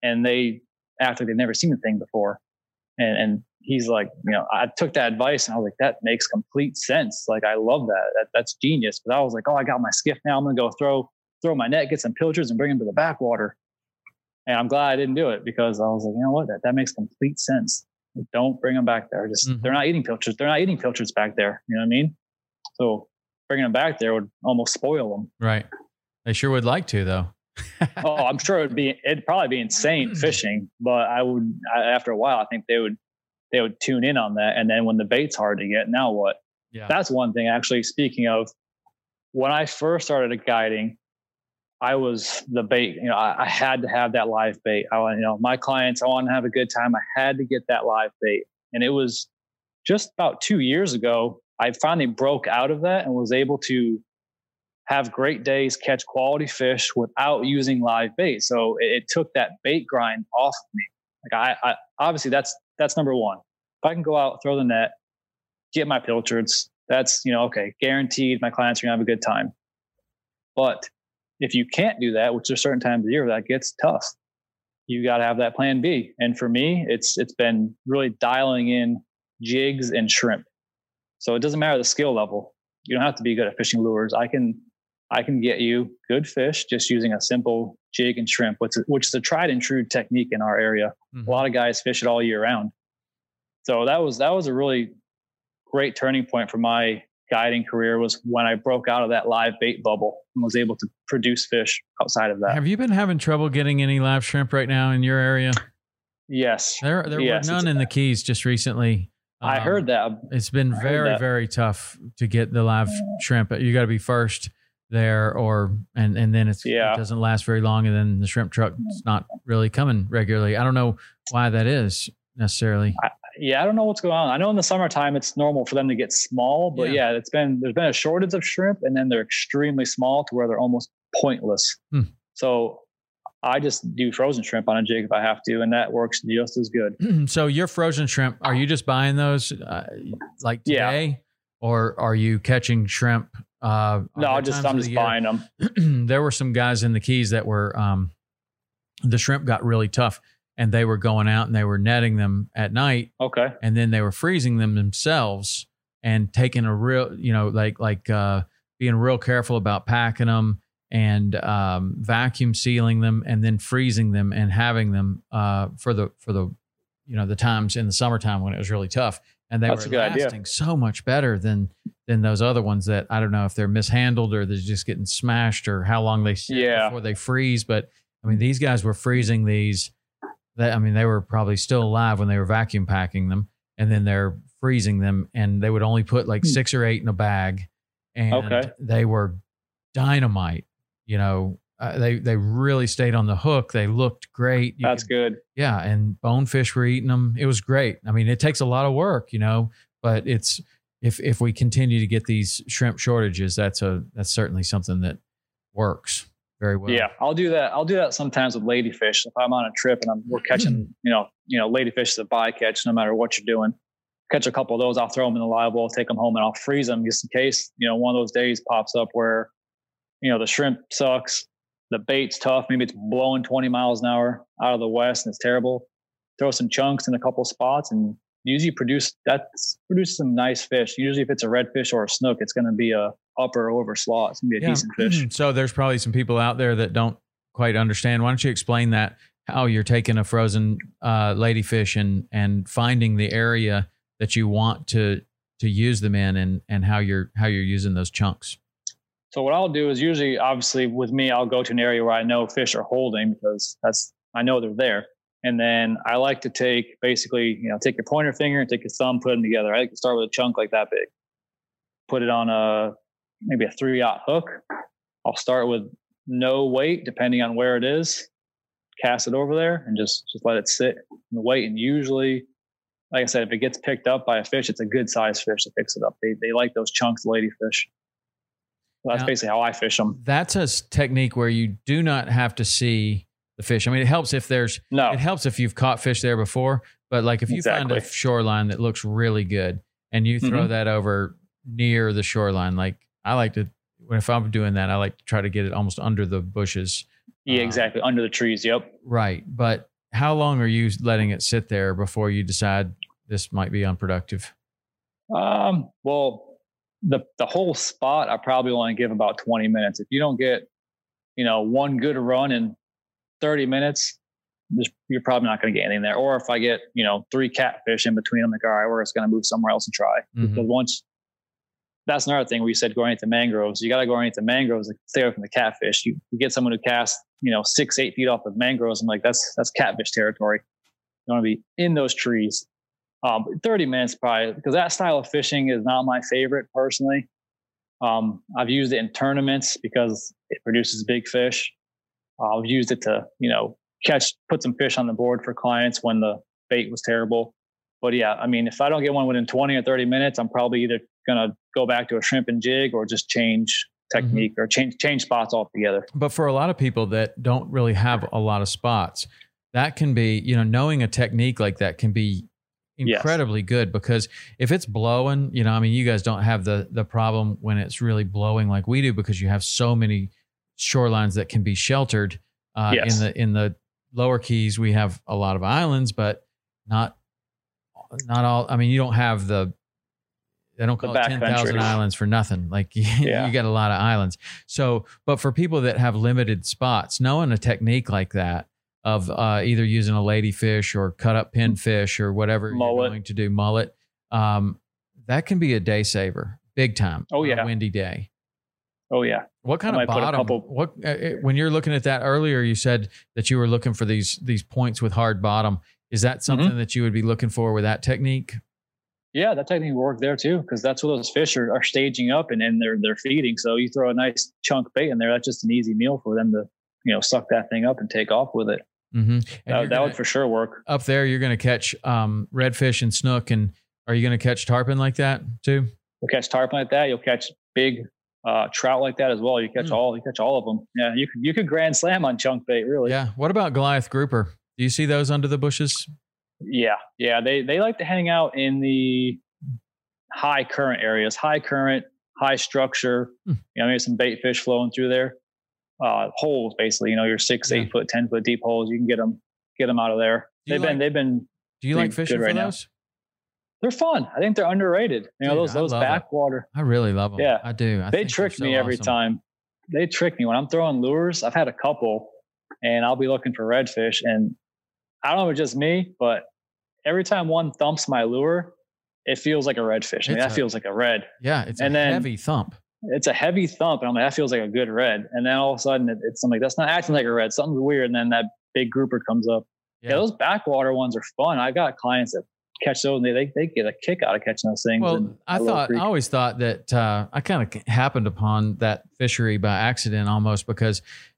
and they act like they've never seen the thing before. And he's like, I took that advice and I was like, that makes complete sense. Like, I love that. That's genius. But I was like, oh, I got my skiff now. I'm going to go throw my net, get some pilchards and bring them to the backwater. And I'm glad I didn't do it, because I was like, you know what? That makes complete sense. Don't bring them back there. They're not eating pilchards. They're not eating pilchards back there. You know what I mean? So bringing them back there would almost spoil them. Right. They sure would like to, though. Oh, I'm sure it'd probably be insane fishing, but after a while, I think they would tune in on that. And then when the bait's hard to get, now what? Yeah. That's one thing. Actually, speaking of, when I first started guiding, I was the bait. I had to have that live bait. My clients, I want to have a good time. I had to get that live bait. And it was just about 2 years ago, I finally broke out of that and was able to have great days, catch quality fish without using live bait. So it took that bait grind off of me. Like I obviously that's number one. If I can go out, throw the net, get my pilchards, that's, okay, guaranteed my clients are gonna have a good time. But if you can't do that, which there's certain times of the year that gets tough, you got to have that plan B. And for me, it's been really dialing in jigs and shrimp. So it doesn't matter the skill level. You don't have to be good at fishing lures. I can get you good fish just using a simple jig and shrimp, which is a tried and true technique in our area. Mm-hmm. A lot of guys fish it all year round. So that was a really great turning point for my guiding career, was when I broke out of that live bait bubble and was able to produce fish outside of that. Have you been having trouble getting any live shrimp right now in your area? Yes. There were none in the Keys just recently. I heard that. It's been very, very tough to get the live shrimp. You got to be first there, and then it doesn't last very long, and then the shrimp truck's not really coming regularly. I don't know why that is necessarily. I don't know what's going on. I know in the summertime it's normal for them to get small, but there's been a shortage of shrimp, and then they're extremely small to where they're almost pointless. So I just do frozen shrimp on a jig if I have to, and that works just as good. So your frozen shrimp, are you just buying those like today, or are you catching shrimp? No, I'm just buying them. There were some guys in the Keys that were the shrimp got really tough, and they were going out and they were netting them at night. Okay. And then they were freezing them themselves and taking a real, being real careful about packing them and vacuum sealing them and then freezing them and having them for the the times in the summertime when it was really tough. And they were lasting so much better than those other ones that I don't know if they're mishandled or they're just getting smashed or how long they sit before they freeze. But I mean, these guys were freezing these. They were probably still alive when they were vacuum packing them, and then they're freezing them, and they would only put like 6 or 8 in a bag, and they were dynamite. They really stayed on the hook. They looked great. That's good. Yeah, and bonefish were eating them. It was great. I mean, it takes a lot of work, but it's if we continue to get these shrimp shortages, that's certainly something that works very well. Yeah, I'll do that. I'll do that sometimes with ladyfish. If I'm on a trip and we're catching, ladyfish is a bycatch, no matter what you're doing. Catch a couple of those, I'll throw them in the live well, take them home, and I'll freeze them just in case, one of those days pops up where, the shrimp sucks, the bait's tough, maybe it's blowing 20 miles an hour out of the west and it's terrible. Throw some chunks in a couple spots and usually produce some nice fish. Usually if it's a redfish or a snook, it's going to be a upper or over slot. It's going to be a decent fish. So there's probably some people out there that don't quite understand. Why don't you explain that, how you're taking a frozen ladyfish and finding the area that you want to use them in and how you're using those chunks? So what I'll do is usually, obviously with me, I'll go to an area where I know fish are holding because I know they're there. And then I like to take basically, take your pointer finger and take your thumb, put them together. I like to start with a chunk like that big. Put it on maybe a 3/0 hook. I'll start with no weight, depending on where it is. Cast it over there and just let it sit in the weight. And usually, like I said, if it gets picked up by a fish, it's a good size fish that picks it up. They like those chunks, ladyfish. So that's basically how I fish them. That's a technique where you do not have to see the fish. I mean, it helps if it helps if you've caught fish there before, but like if you find a shoreline that looks really good and you throw that over near the shoreline, like I like to, if I'm doing that, I like to try to get it almost under the bushes. Yeah, exactly. Under the trees. Yep. Right. But How long are you letting it sit there before you decide this might be unproductive? Well, the whole spot, I probably only give about 20 minutes. If you don't get, one good run in 30 minutes, you're probably not going to get anything there. Or if I get, 3 catfish in between, I'm like, all right, we're just going to move somewhere else and try. Mm-hmm. Because that's another thing where you said going into mangroves, you got to go into mangroves to stay away from the catfish. You get someone who casts, 6-8 feet off of mangroves. I'm like, that's catfish territory. You want to be in those trees. 30 minutes probably, because that style of fishing is not my favorite personally. I've used it in tournaments because it produces big fish. I've used it to, put some fish on the board for clients when the bait was terrible. But yeah, I mean, if I don't get one within 20 or 30 minutes, I'm probably either going to go back to a shrimp and jig or just change technique or change spots altogether. But for a lot of people that don't really have a lot of spots, that can be, knowing a technique like that can be incredibly good, because if it's blowing, you guys don't have the problem when it's really blowing like we do, because you have so many shorelines that can be sheltered. In the lower Keys, we have a lot of islands, but not all. I mean, you don't have they don't call it 10,000 islands for nothing. Like you got a lot of islands. So, but for people that have limited spots, knowing a technique like that of either using a ladyfish or cut up pinfish or whatever you're going to do, mullet, that can be a day saver, big time. Oh yeah, on a windy day. Oh yeah. What kind of bottom? When you're looking at that earlier, you said that you were looking for these points with hard bottom. Is that something that you would be looking for with that technique? Yeah, that technique worked there too, because that's where those fish are staging up and they're feeding. So you throw a nice chunk bait in there, that's just an easy meal for them to suck that thing up and take off with it. Mm-hmm. That would for sure work. Up there, you're going to catch redfish and snook, and are you going to catch tarpon like that too? You'll catch tarpon like that. You'll catch big trout like that as well. You catch all of them. Yeah, you could grand slam on chunk bait, really. Yeah. What about Goliath grouper? Do you see those under the bushes? Yeah. They like to hang out in the high current areas, high current, high structure. Maybe some bait fish flowing through there. Holes, basically. Your 6, 8 foot, 10 foot deep holes. You can get them out of there. They've been. Do you like fishing for those? They're fun. I think they're underrated. Those backwater. I really love them. Yeah, I do. They trick me every time. They trick me when I'm throwing lures. I've had a couple, and I'll be looking for redfish, and I don't know if it's just me, but every time one thumps my lure, it feels like a redfish. That feels like a red. Yeah, it's a heavy thump. It's a heavy thump, and I'm like, that feels like a good red. And then all of a sudden, I'm like, that's not acting like a red. Something's weird, and then that big grouper comes up. Yeah, those backwater ones are fun. I've got clients that catch those, and they get a kick out of catching those things. Well, I always thought that I kind of happened upon that fishery by accident almost, because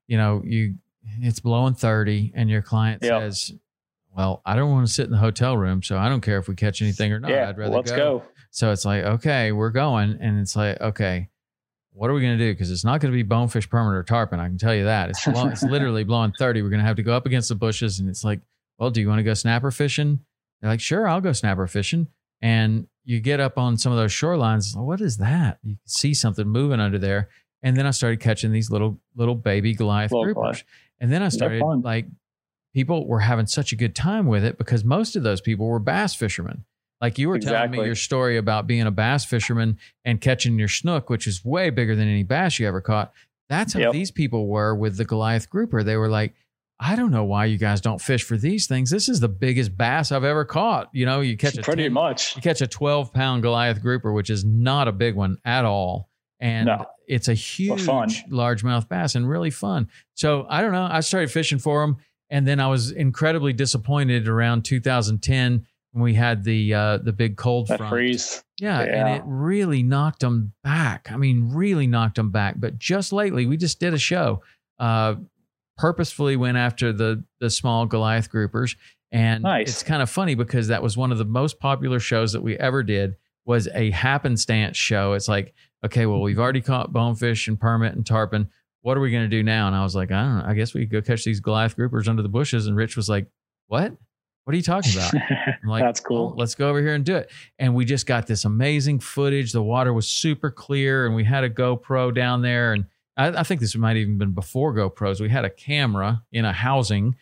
it's blowing 30 and your client says, well, I don't want to sit in the hotel room, so I don't care if we catch anything or not. I'd rather let's go. So it's like, okay, we're going, and it's like, okay, what are we going to do? Because it's not going to be bonefish, permit, or tarpon. I can tell you that. It's literally blowing 30. We're going to have to go up against the bushes, and it's like, well, do you want to go snapper fishing? They're like, sure, I'll go snapper fishing. And you get up on some of those shorelines. What is that? You can see something moving under there. And then I started catching these little baby Goliath groupers. And then I started people were having such a good time with it, because most of those people were bass fishermen. Like you were telling me your story about being a bass fisherman and catching your snook, which is way bigger than any bass you ever caught. That's how these people were with the Goliath grouper. They were like, I don't know why you guys don't fish for these things. This is the biggest bass I've ever caught. You catch you catch a 12-pound Goliath grouper, which is not a big one at all. And it's a huge largemouth bass and really fun. So I don't know. I started fishing for them. And then I was incredibly disappointed around 2010 when we had the big cold front. Freeze. Yeah, and it really knocked them back. I mean, really knocked them back. But just lately, we just did a show. Purposefully went after the small Goliath groupers. And it's kind of funny because that was one of the most popular shows that we ever did, was a happenstance show. It's like, okay, well, we've already caught bonefish and permit and tarpon. What are we going to do now? And I was like, I don't know. I guess we could go catch these Goliath groupers under the bushes. And Rich was like, what? What are you talking about? I'm like, that's cool. Well, let's go over here and do it. And we just got this amazing footage. The water was super clear, and we had a GoPro down there. And I think this might have even been before GoPros. We had a camera in a housing,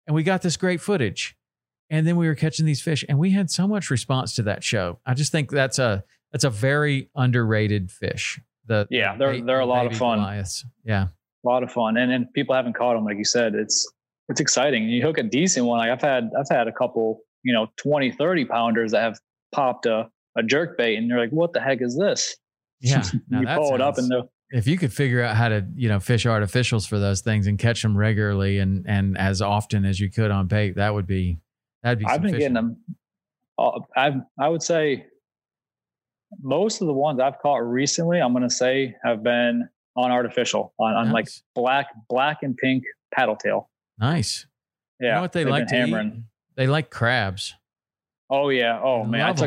and we got this great footage. And then we were catching these fish, and we had so much response to that show. I just think that's a very underrated fish. They're a lot of fun. Goliaths. Yeah, a lot of fun, and people haven't caught them, like you said. It's exciting. You hook a decent one. Like I've had a couple, 20, 30 pounders that have popped a jerk bait, and you're like, what the heck is this? Yeah, you pull it up, and if you could figure out how to, fish artificials for those things and catch them regularly and as often as you could on bait, that'd be. I've been getting them. I would say most of the ones I've caught recently, I'm going to say, have been on artificial, on nice. Like black and pink paddle tail. Nice. Yeah. You know what they like to eat? They like crabs. Oh yeah. Oh man. I took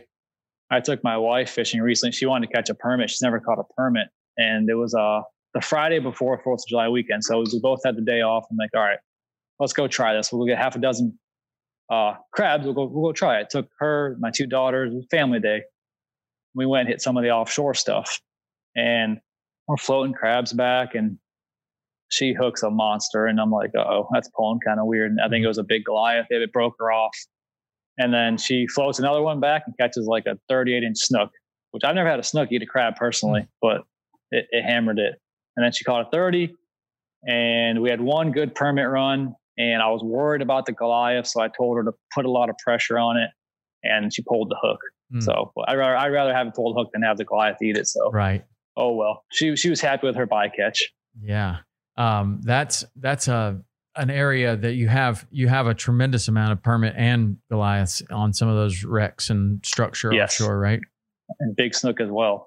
my wife fishing recently. She wanted to catch a permit. She's never caught a permit. And it was the Friday before 4th of July weekend. So we both had the day off. I'm like, all right, let's go try this. We'll get half a dozen crabs. We'll go try it. Took her, my 2 daughters, it was family day. We went and hit some of the offshore stuff, and we're floating crabs back, and she hooks a monster, and I'm like, oh, that's pulling kind of weird. And I think it was a big Goliath. It broke her off. And then she floats another one back and catches like a 38-inch snook, which I've never had a snook eat a crab personally, but it hammered it. And then she caught a 30, and we had one good permit run. And I was worried about the Goliath, so I told her to put a lot of pressure on it, and she pulled the hook. So I'd rather have it pull the hook than have the Goliath eat it. So right. Oh well, she was happy with her bycatch. Yeah, that's an area that you have a tremendous amount of permit and Goliaths on some of those wrecks and structure offshore, right? And big snook as well.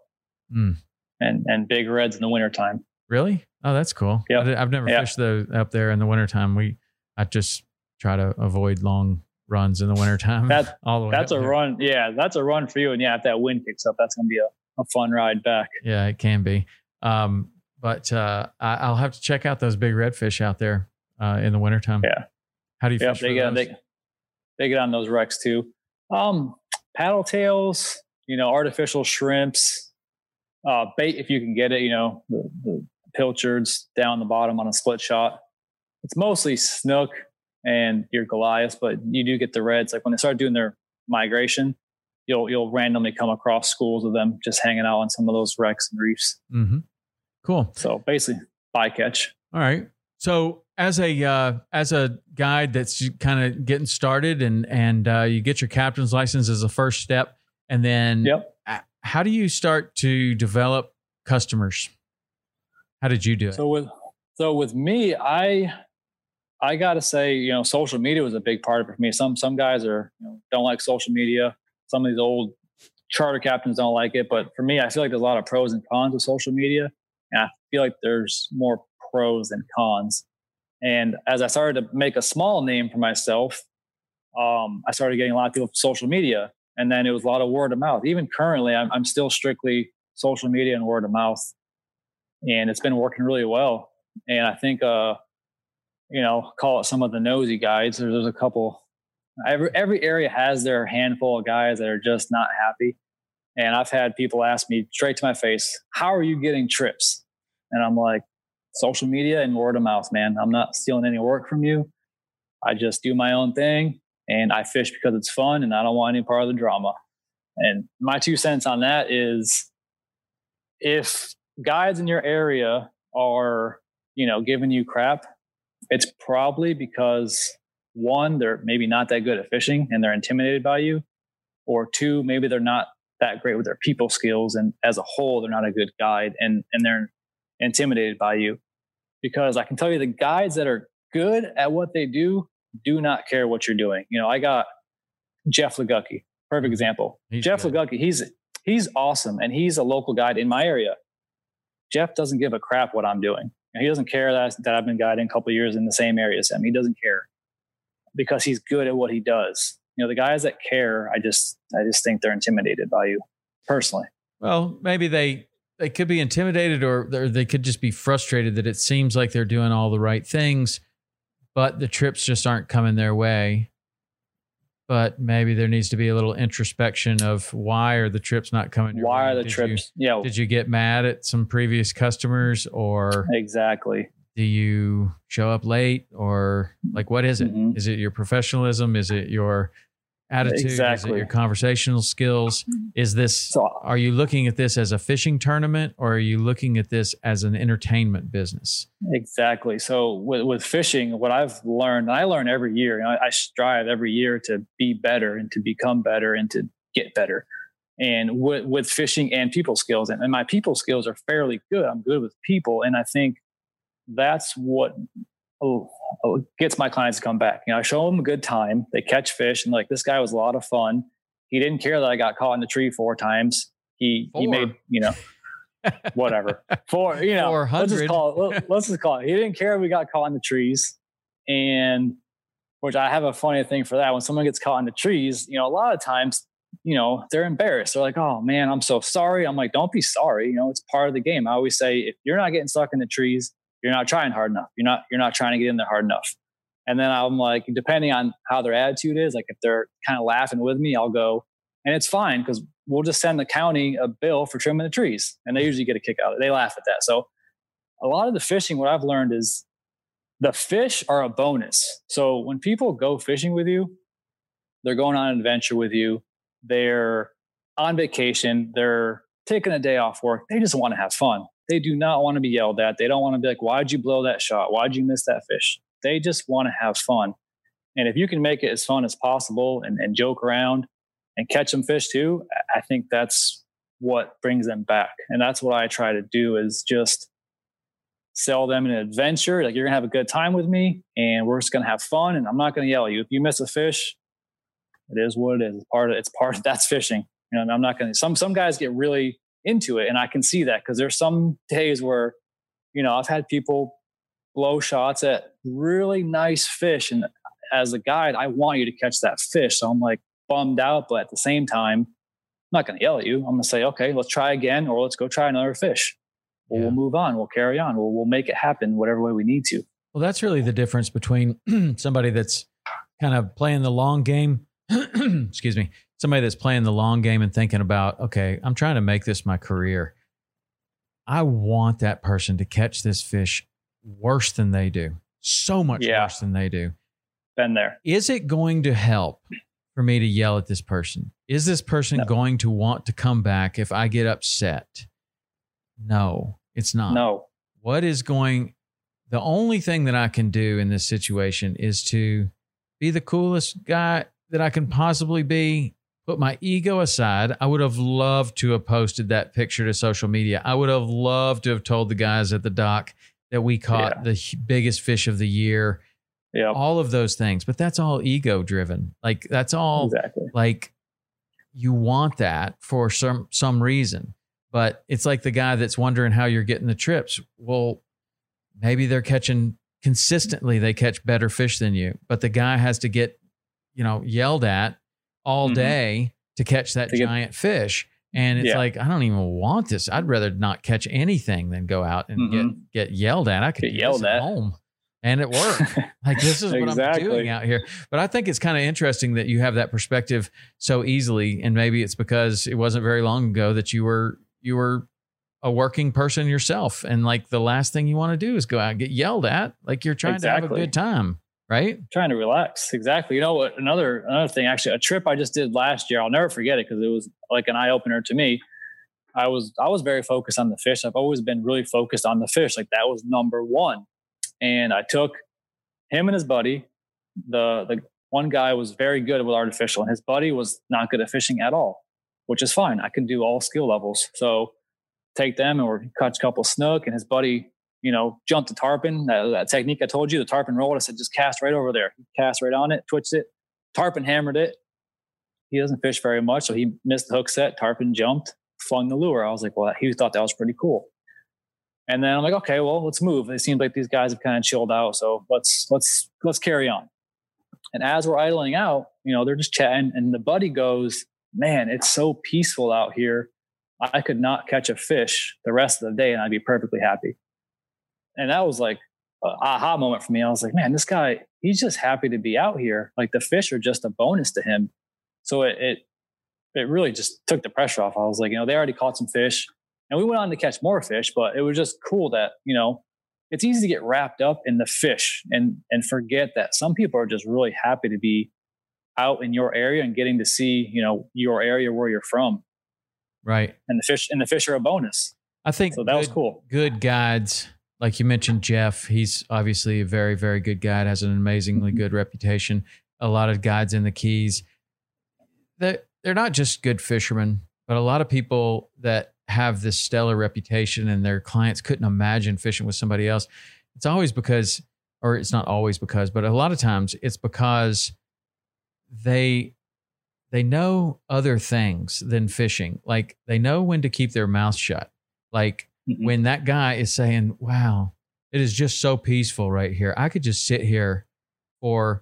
And big reds in the wintertime. Really? Oh, that's cool. Yeah, I've never fished those up there in the wintertime. I just try to avoid long runs in the wintertime. That's a run. Yeah, that's a run for you. And if that wind kicks up, that's going to be a fun ride back. Yeah, it can be. But I'll have to check out those big redfish out there in the wintertime. Yeah. How do you fish for those? They get on those wrecks too. Paddle tails, artificial shrimps, bait if you can get it, the pilchards down the bottom on a split shot. It's mostly snook and your Goliaths, but you do get the reds. Like when they start doing their migration, you'll randomly come across schools of them just hanging out on some of those wrecks and reefs. Mm-hmm. Cool. So basically bycatch. All right. So as a guide that's kind of getting started and you get your captain's license as a first step, and then how do you start to develop customers? How did you do it? So with me, I got to say, social media was a big part of it for me. Some guys don't like social media. Some of these old charter captains don't like it. But for me, I feel like there's a lot of pros and cons of social media. And I feel like there's more pros than cons. And as I started to make a small name for myself, I started getting a lot of people from social media. And then it was a lot of word of mouth. Even currently, I'm still strictly social media and word of mouth. And it's been working really well. And I think, call it some of the nosy guys. There's a couple. Every area has their handful of guys that are just not happy. And I've had people ask me straight to my face, how are you getting trips? And I'm like, social media and word of mouth, man. I'm not stealing any work from you. I just do my own thing, and I fish because it's fun, and I don't want any part of the drama. And my 2 cents on that is, if guides in your area are, giving you crap, it's probably because 1, they're maybe not that good at fishing and they're intimidated by you, or 2, maybe they're not that great with their people skills, and as a whole, they're not a good guide and they're intimidated by you. Because I can tell you, the guides that are good at what they do not care what you're doing. I got Jeff Legucki, perfect example. Jeff Legucki, he's awesome, and he's a local guide in my area. Jeff doesn't give a crap what I'm doing. He doesn't care that I've been guiding a couple of years in the same area as him. He doesn't care because he's good at what he does. The guys that care, I just think they're intimidated by you personally. Well, maybe they could be intimidated, or they could just be frustrated that it seems like they're doing all the right things, but the trips just aren't coming their way. But maybe there needs to be a little introspection of why are the trips not coming your way? Why are the trips? Did you get mad at some previous customers, or exactly? Do you show up late, or like, what is it? Mm-hmm. Is it your professionalism? Is it your attitude? Exactly. Is it your conversational skills? Is this, So, are you looking at this as a fishing tournament, or are you looking at this as an entertainment business? exactly. So with fishing, what I've learned, and I learn every year, I strive every year to be better and to become better and to get better. And with fishing and people skills, and my people skills are fairly good. I'm good with people. And I think that's what gets my clients to come back. I show them a good time. They catch fish and like, this guy was a lot of fun. He didn't care that I got caught in the tree 4 times. He made, whatever. 400. Let's just call it. He didn't care if we got caught in the trees. And which I have a funny thing for that. When someone gets caught in the trees, a lot of times, they're embarrassed. They're like, oh man, I'm so sorry. I'm like, don't be sorry. It's part of the game. I always say, if you're not getting stuck in the trees, you're not trying hard enough. You're not trying to get in there hard enough. And then I'm like, depending on how their attitude is, like if they're kind of laughing with me, I'll go, and it's fine because we'll just send the county a bill for trimming the trees. And they usually get a kick out of it. They laugh at that. So a lot of the fishing, what I've learned is the fish are a bonus. So when people go fishing with you, they're going on an adventure with you. They're on vacation. They're taking a day off work. They just want to have fun. They do not want to be yelled at. They don't want to be like, why'd you blow that shot? Why'd you miss that fish? They just want to have fun. And if you can make it as fun as possible and joke around and catch some fish too, I think that's what brings them back. And that's what I try to do, is just sell them an adventure. Like, you're going to have a good time with me and we're just going to have fun. And I'm not going to yell at you. If you miss a fish, it is what it is. It's part of that's fishing. I'm not going to, some guys get really into it. And I can see that because there's some days where, I've had people blow shots at really nice fish. And as a guide, I want you to catch that fish. So I'm like bummed out, but at the same time, I'm not going to yell at you. I'm going to say, okay, let's try again, or let's go try another fish. We'll move on. We'll carry on. We'll make it happen whatever way we need to. Well, that's really the difference between somebody that's kind of playing the long game. Excuse me. Somebody that's playing the long game and thinking about, okay, I'm trying to make this my career. I want that person to catch this fish worse than they do. So much worse than they do. Been there. Is it going to help for me to yell at this person? Is this person going to want to come back if I get upset? No, it's not. No. The only thing that I can do in this situation is to be the coolest guy that I can possibly be. Put my ego aside. I would have loved to have posted that picture to social media. I would have loved to have told the guys at the dock that we caught the biggest fish of the year. Yeah. All of those things. But that's all ego driven. Like, that's all like, you want that for some reason. But it's like the guy that's wondering how you're getting the trips. Well, maybe they're catching consistently. They catch better fish than you, but the guy has to get, yelled at all day to catch that giant fish. And it's like, I don't even want this. I'd rather not catch anything than go out and get yelled at. I could get yelled at home, and it worked. Like, this is what I'm doing out here. But I think it's kind of interesting that you have that perspective so easily. And maybe it's because it wasn't very long ago that you were a working person yourself. And like, the last thing you want to do is go out and get yelled at. Like, you're trying to have a good time. Right? Trying to relax. Exactly. You know what? Another thing, actually, a trip I just did last year, I'll never forget it because it was like an eye opener to me. I was very focused on the fish. I've always been really focused on the fish. Like, that was number one. And I took him and his buddy. The one guy was very good with artificial and his buddy was not good at fishing at all, which is fine. I can do all skill levels. So take them and we catch a couple snook, and his buddy, jumped the tarpon, that technique I told you, the tarpon rolled. I said, just cast right over there. He cast right on it, twitched it. Tarpon hammered it. He doesn't fish very much, so he missed the hook set. Tarpon jumped, flung the lure. I was like, well, he thought that was pretty cool. And then I'm like, okay, well, let's move. It seems like these guys have kind of chilled out, so let's carry on. And as we're idling out, they're just chatting, and the buddy goes, man, it's so peaceful out here. I could not catch a fish the rest of the day and I'd be perfectly happy. And that was like an aha moment for me. I was like, man, this guy, he's just happy to be out here. Like, the fish are just a bonus to him. So it really just took the pressure off. I was like, they already caught some fish and we went on to catch more fish, but it was just cool that, it's easy to get wrapped up in the fish and forget that some people are just really happy to be out in your area and getting to see, your area where you're from. Right. And the fish are a bonus. I think so. That was cool. Good guides, like you mentioned, Jeff, he's obviously a very, very good guide, has an amazingly good reputation. A lot of guides in the Keys, they're not just good fishermen, but a lot of people that have this stellar reputation and their clients couldn't imagine fishing with somebody else. It's always because, or it's not always because, but a lot of times it's because they know other things than fishing. Like they know when to keep their mouth shut. Like when that guy is saying, wow, it is just so peaceful right here. I could just sit here for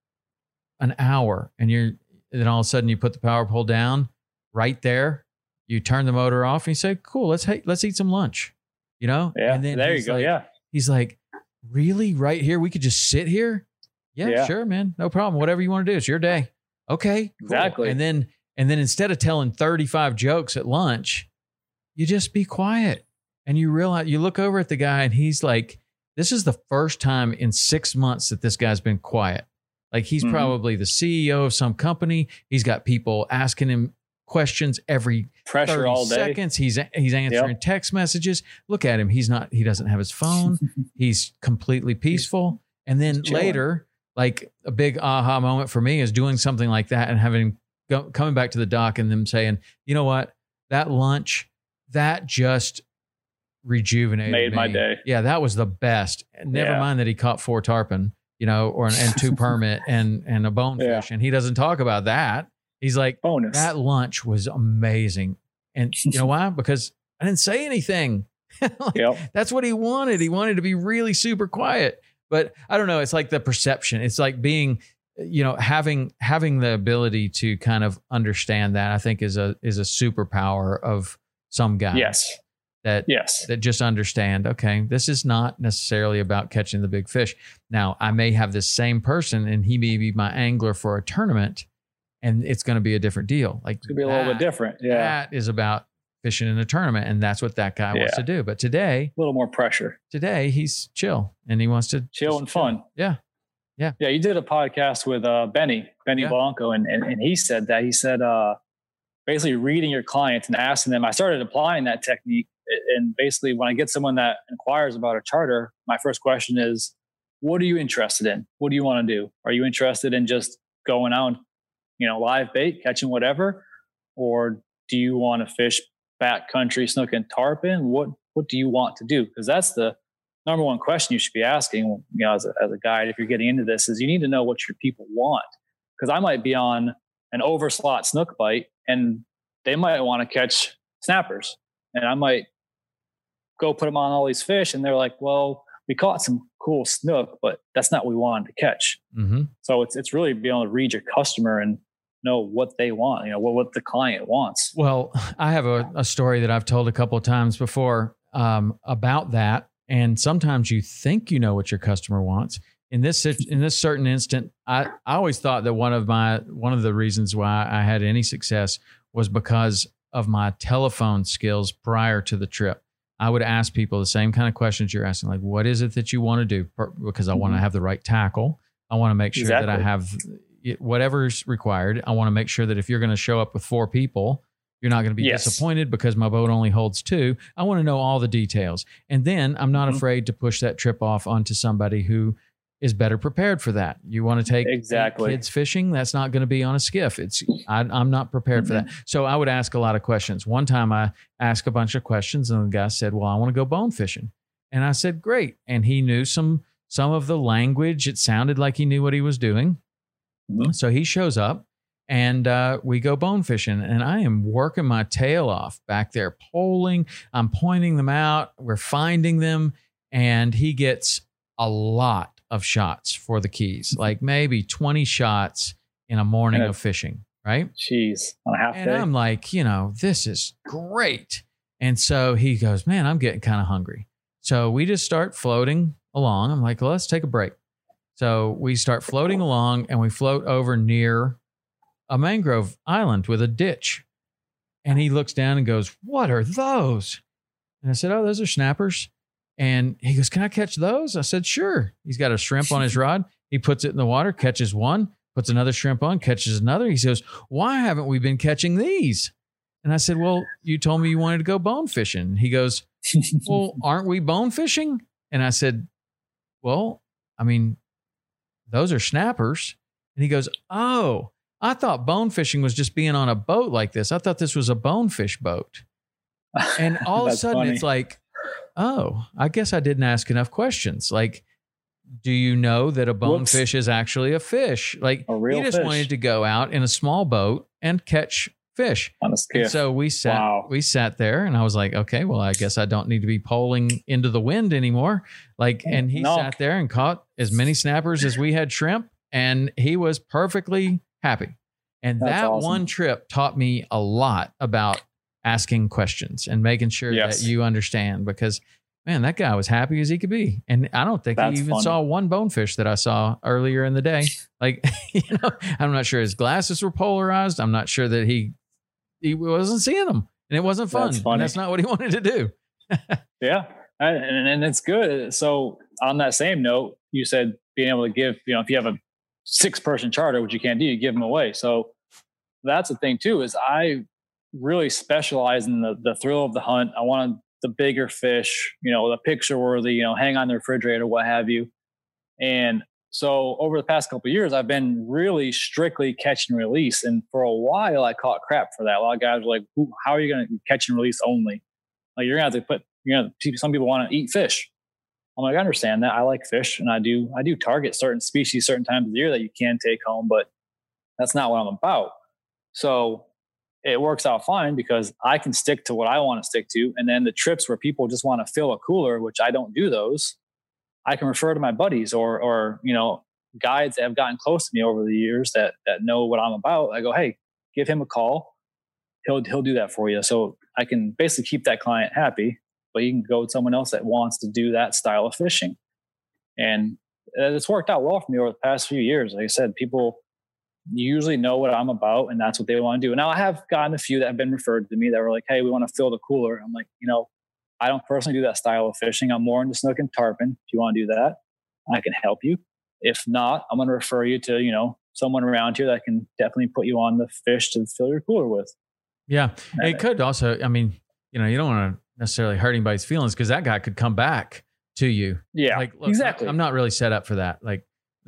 an hour and then all of a sudden you put the power pole down right there. You turn the motor off and you say, cool, let's eat some lunch, Yeah. And then there you go. Yeah. He's like, really right here? We could just sit here. Yeah, sure, man. No problem. Whatever you want to do. It's your day. Okay. Cool. Exactly. And then instead of telling 35 jokes at lunch, you just be quiet and you realize, you look over at the guy and he's like, this is the first time in 6 months that this guy's been quiet. Like he's probably the CEO of some company. He's got people asking him questions every pressure 30 all day. seconds. He's answering text messages. Look at him. He doesn't have his phone. He's completely peaceful. And then later, like a big aha moment for me is doing something like that and coming back to the dock and them saying, you know what, that lunch, that just rejuvenated made me. My day. Yeah, that was the best. Never mind that he caught 4 tarpon, and 2 permit and a bonefish. And he doesn't talk about that. He's like, bonus. That lunch was amazing. And you know why? Because I didn't say anything. That's what he wanted. He wanted to be really super quiet. But I don't know. It's like the perception. It's like being, having the ability to kind of understand that, I think is a superpower of some guys. Yes. That just understand, okay, this is not necessarily about catching the big fish. Now, I may have this same person and he may be my angler for a tournament and it's going to be a different deal. Like it's going to be a little bit different. Yeah. That is about fishing in a tournament. And that's what that guy wants to do. But today, a little more pressure. Today he's chill and he wants to chill and fun. Yeah. Yeah. Yeah. You did a podcast with Benny Blanco. And he said that. He said, basically reading your clients and asking them. I started applying that technique. And basically when I get someone that inquires about a charter, my first question is, what are you interested in? What do you want to do? Are you interested in just going out, live bait, catching whatever? Or do you want to fish backcountry, snook and tarpon? What do you want to do? Because that's the number one question you should be asking, as a guide, if you're getting into this, is you need to know what your people want. Because I might be on an overslot snook bite and they might want to catch snappers. And I might go put them on all these fish. And they're like, well, we caught some cool snook, but that's not what we wanted to catch. Mm-hmm. So it's really being able to read your customer and know what they want, what the client wants. Well, I have a story that I've told a couple of times before about that. And sometimes you think you know what your customer wants. In this certain instant, I always thought that one of the reasons why I had any success was because of my telephone skills prior to the trip. I would ask people the same kind of questions you're asking, like, what is it that you want to do? Because I want to have the right tackle. I want to make sure that I have whatever's required. I want to make sure that if you're going to show up with 4 people, you're not going to be disappointed because my boat only holds 2. I want to know all the details. And then I'm not afraid to push that trip off onto somebody who is better prepared for that. You want to take kids fishing? That's not going to be on a skiff. I'm not prepared for that. So I would ask a lot of questions. One time I asked a bunch of questions and the guy said, well, I want to go bone fishing. And I said, great. And he knew some of the language. It sounded like he knew what he was doing. Mm-hmm. So he shows up and we go bone fishing and I am working my tail off back there, poling. I'm pointing them out. We're finding them. And he gets a lot of shots for the Keys, like maybe 20 shots in a morning of fishing, right? Jeez, on a half day. And I'm like, this is great. And so he goes, man, I'm getting kind of hungry. So we just start floating along. I'm like, well, let's take a break. So we start floating along and we float over near a mangrove island with a ditch. And he looks down and goes, what are those? And I said, oh, those are snappers. And he goes, can I catch those? I said, sure. He's got a shrimp on his rod. He puts it in the water, catches one, puts another shrimp on, catches another. He says, why haven't we been catching these? And I said, well, you told me you wanted to go bone fishing. He goes, well, aren't we bone fishing? And I said, well, I mean, those are snappers. And he goes, oh, I thought bone fishing was just being on a boat like this. I thought this was a bonefish boat. And all of a sudden it's like, oh, I guess I didn't ask enough questions. Like, do you know that a bonefish is actually a fish? Like, a real he just fish. wanted to go out in a small boat and catch fish. On a skiff. And so we sat there, and I was like, okay, well, I guess I don't need to be poling into the wind anymore. Like, and he sat there and caught as many snappers as we had shrimp, and he was perfectly happy. And that's that awesome. One trip taught me a lot about asking questions and making sure that you understand, because man, that guy was happy as he could be. And I don't think he even saw one bonefish that I saw earlier in the day. Like, I'm not sure his glasses were polarized. I'm not sure that he wasn't seeing them, and it wasn't fun. And that's not what he wanted to do. Yeah. And it's good. So on that same note, you said being able to give, if you have a 6-person charter, which you can't do, you give them away. So that's the thing too, is I really specialize in the thrill of the hunt. I wanted the bigger fish, the picture worthy, hang on the refrigerator, what have you. And so over the past couple of years, I've been really strictly catch and release. And for a while I caught crap for that. A lot of guys were like, how are you going to catch and release only? Like, you're going to have to some people want to eat fish. I'm like, I understand that. I like fish, and I do target certain species, certain times of the year that you can take home, but that's not what I'm about. So it works out fine because I can stick to what I want to stick to. And then the trips where people just want to fill a cooler, which I don't do those, I can refer to my buddies or guides that have gotten close to me over the years that know what I'm about. I go, hey, give him a call. He'll do that for you. So I can basically keep that client happy, but you can go with someone else that wants to do that style of fishing. And it's worked out well for me over the past few years. Like I said, people usually know what I'm about, and that's what they want to do. Now, I have gotten a few that have been referred to me that were like, hey, we want to fill the cooler. I'm like, I don't personally do that style of fishing. I'm more into snook and tarpon. If you want to do that, I can help you. If not, I'm going to refer you to, someone around here that can definitely put you on the fish to fill your cooler with. Yeah. It could also, I mean, you don't want to necessarily hurt anybody's feelings, because that guy could come back to you. Yeah, like, look, exactly. I'm not really set up for that. Like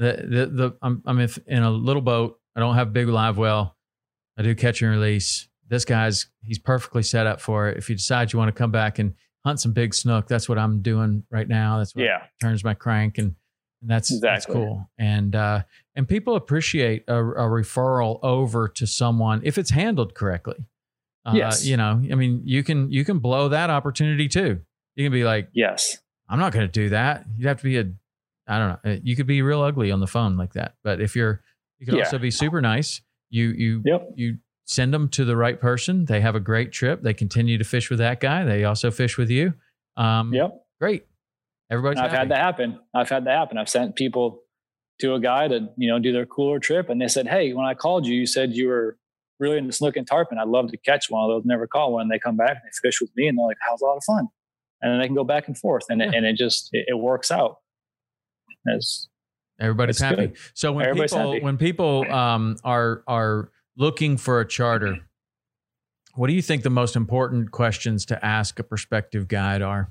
I'm in a little boat. I don't have a big live well. I do catch and release. This he's perfectly set up for it. If you decide you want to come back and hunt some big snook, that's what I'm doing right now. That's what turns my crank, and that's cool. And people appreciate a referral over to someone if it's handled correctly. Yes. I mean, you can blow that opportunity too. You can be like, yes, I'm not going to do that. You'd have to be I don't know. You could be real ugly on the phone like that. But if you could also be super nice. You send them to the right person. They have a great trip. They continue to fish with that guy. They also fish with you. Great. Everybody's happy. I've had that happen. I've sent people to a guy to, do their cooler trip. And they said, hey, when I called you, you said you were really into snook and tarpon. I'd love to catch one of those. Never caught one. They come back and they fish with me, and they're like, that was a lot of fun. And then they can go back and forth, and it works out. Everybody's happy. Good. So when people are looking for a charter, what do you think the most important questions to ask a prospective guide are?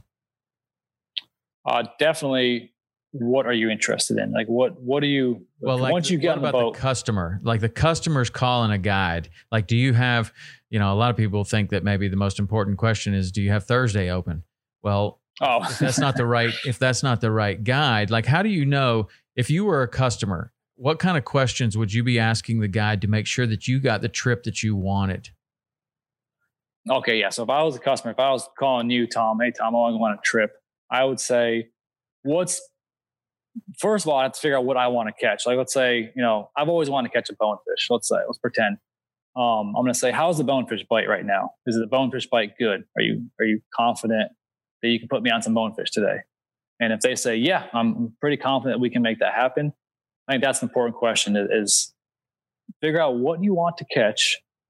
Definitely, what are you interested in? Like, what do you? Well, like, once you get on the boat, the customer, like the customer's calling a guide. Like, do you have? A lot of people think that maybe the most important question is, do you have Thursday open? Well, if that's not the right guide, like, how do you know if you were a customer? What kind of questions would you be asking the guide to make sure that you got the trip that you wanted? Okay, yeah. So if I was a customer, if I was calling you, Tom, hey, Tom, I want a trip, I would say, first of all, I have to figure out what I want to catch. Like, let's say, I've always wanted to catch a bonefish. Let's pretend. I'm going to say, how's the bonefish bite right now? Is the bonefish bite good? Are you confident that you can put me on some bonefish today? And if they say, yeah, I'm pretty confident we can make that happen. I think that's an important question is figure out what you want to catch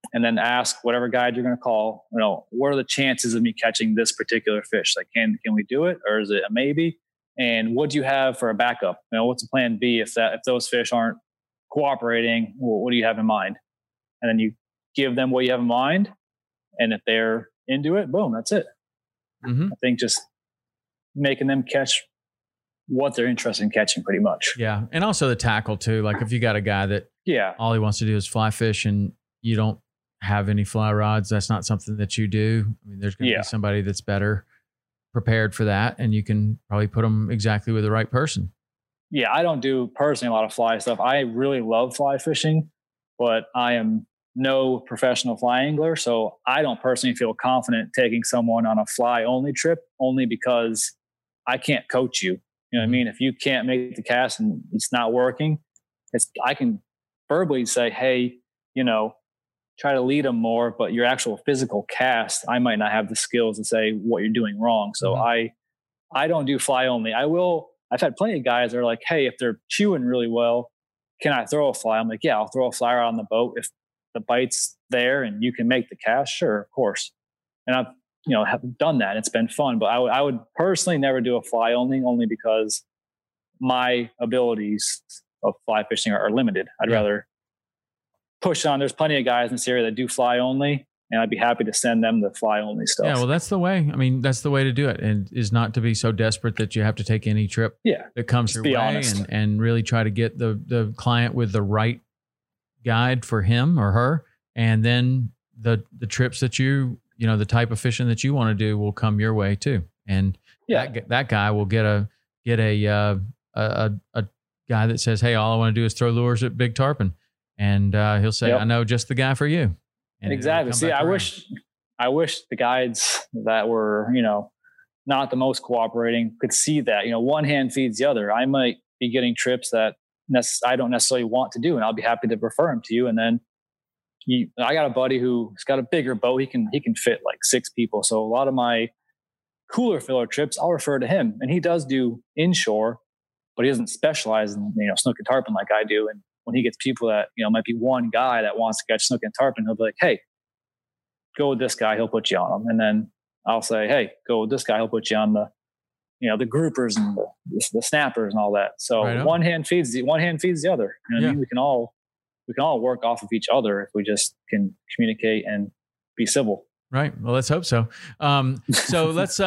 and then ask whatever guide you're going to call, what are the chances of me catching this particular fish? Like, can we do it, or is it a maybe? And what do you have for a backup? What's the plan B if those fish aren't cooperating? What do you have in mind? And then you give them what you have in mind, and if they're into it, boom, that's it. I think just making them catch what they're interested in catching, pretty much. Yeah, and also the tackle too. Like if you got a guy that all he wants to do is fly fish, and you don't have any fly rods, that's not something that you do. I mean, there's going to be somebody that's better prepared for that, and you can probably put them exactly with the right person. Yeah, I don't do personally a lot of fly stuff. I really love fly fishing, but I am no professional fly angler, so I don't personally feel confident taking someone on a fly only trip, only because I can't coach you. You know what I mean? If you can't make the cast and it's not working, I can verbally say, hey, try to lead them more, but your actual physical cast, I might not have the skills to say what you're doing wrong. So I don't do fly only. I've had plenty of guys that are like, hey, if they're chewing really well, can I throw a fly? I'm like, yeah, I'll throw a fly out on the boat. If the bite's there and you can make the cast, sure, of course. And I've, have done that. It's been fun, but I would personally never do a fly only because my abilities of fly fishing are limited. I'd rather push on. There's plenty of guys in this area that do fly only, and I'd be happy to send them the fly only stuff. Yeah, well, that's the way. I mean, that's the way to do it, and is not to be so desperate that you have to take any trip that comes your way, and really try to get the client with the right guide for him or her, and then the trips that the type of fishing that you want to do will come your way too, and that guy will get a guy that says, hey, all I want to do is throw lures at big tarpon. And he'll say, I know just the guy for you. And exactly. See, I wish the guides that were, not the most cooperating could see that, one hand feeds the other. I might be getting trips that I don't necessarily want to do, and I'll be happy to refer them to you. And then I got a buddy who's got a bigger boat. He can fit like 6 people. So a lot of my cooler filler trips, I'll refer to him, and he does do inshore, but he doesn't specialize in, snook and tarpon like I do. And when he gets people that, might be one guy that wants to catch snook and tarpon, he'll be like, hey, go with this guy. He'll put you on them. And then I'll say, hey, go with this guy. He'll put you on the groupers and the snappers and all that. So one hand feeds the other. I mean? We can all work off of each other if we just can communicate and be civil. Right. Well, let's hope so. So let's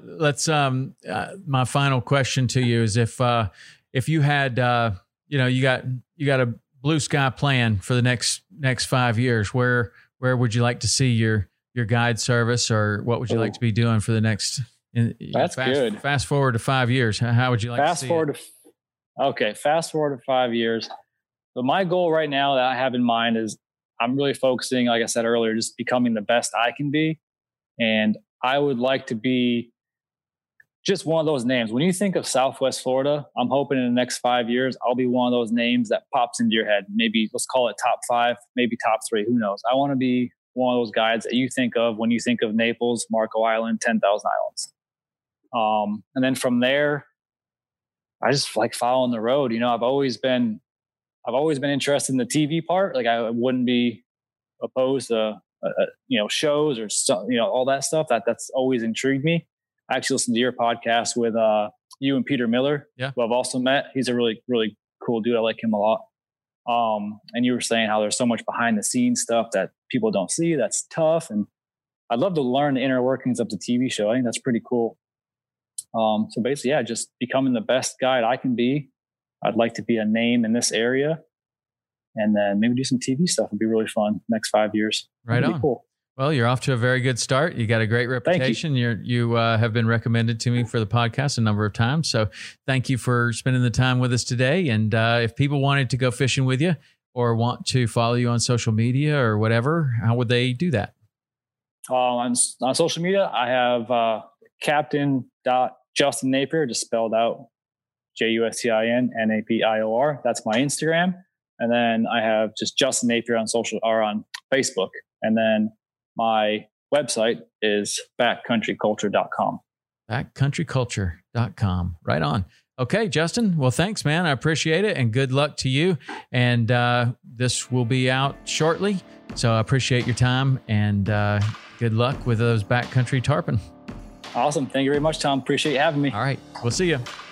my final question to you is if you had, you got a blue sky plan for the next 5 years, where would you like to see your guide service, or what would you like to be doing for the next, good. Fast forward to 5 years. How would you like to see it? Fast forward to 5 years. But my goal right now that I have in mind is I'm really focusing, like I said earlier, just becoming the best I can be. And I would like to be just one of those names. When you think of Southwest Florida, I'm hoping in the next 5 years, I'll be one of those names that pops into your head. Maybe let's call it top 5, maybe top 3. Who knows? I want to be one of those guides that you think of when you think of Naples, Marco Island, 10,000 Islands. And then from there, I just like following the road. I've always been interested in the TV part. Like I wouldn't be opposed to, shows or all that stuff. That's always intrigued me. I actually listened to your podcast with you and Peter Miller, who I've also met. He's a really, really cool dude. I like him a lot. And you were saying how there's so much behind the scenes stuff that people don't see. That's tough. And I'd love to learn the inner workings of the TV show. I think that's pretty cool. So basically, just becoming the best guide I can be. I'd like to be a name in this area, and then maybe do some TV stuff. Would be really fun next 5 years. Right on. Cool. Well, you're off to a very good start. You got a great reputation. You have been recommended to me for the podcast a number of times. So thank you for spending the time with us today. And if people wanted to go fishing with you or want to follow you on social media or whatever, how would they do that? On social media, I have captain.Justin Napier, just spelled out JUSTIN NAPIOR. That's my Instagram. And then I have just Justin Napier on on Facebook. And then my website is backcountryculture.com. Backcountryculture.com. Right on. Okay, Justin. Well, thanks, man. I appreciate it, and good luck to you. And this will be out shortly, so I appreciate your time, and good luck with those backcountry tarpon. Awesome. Thank you very much, Tom. Appreciate you having me. All right. We'll see you.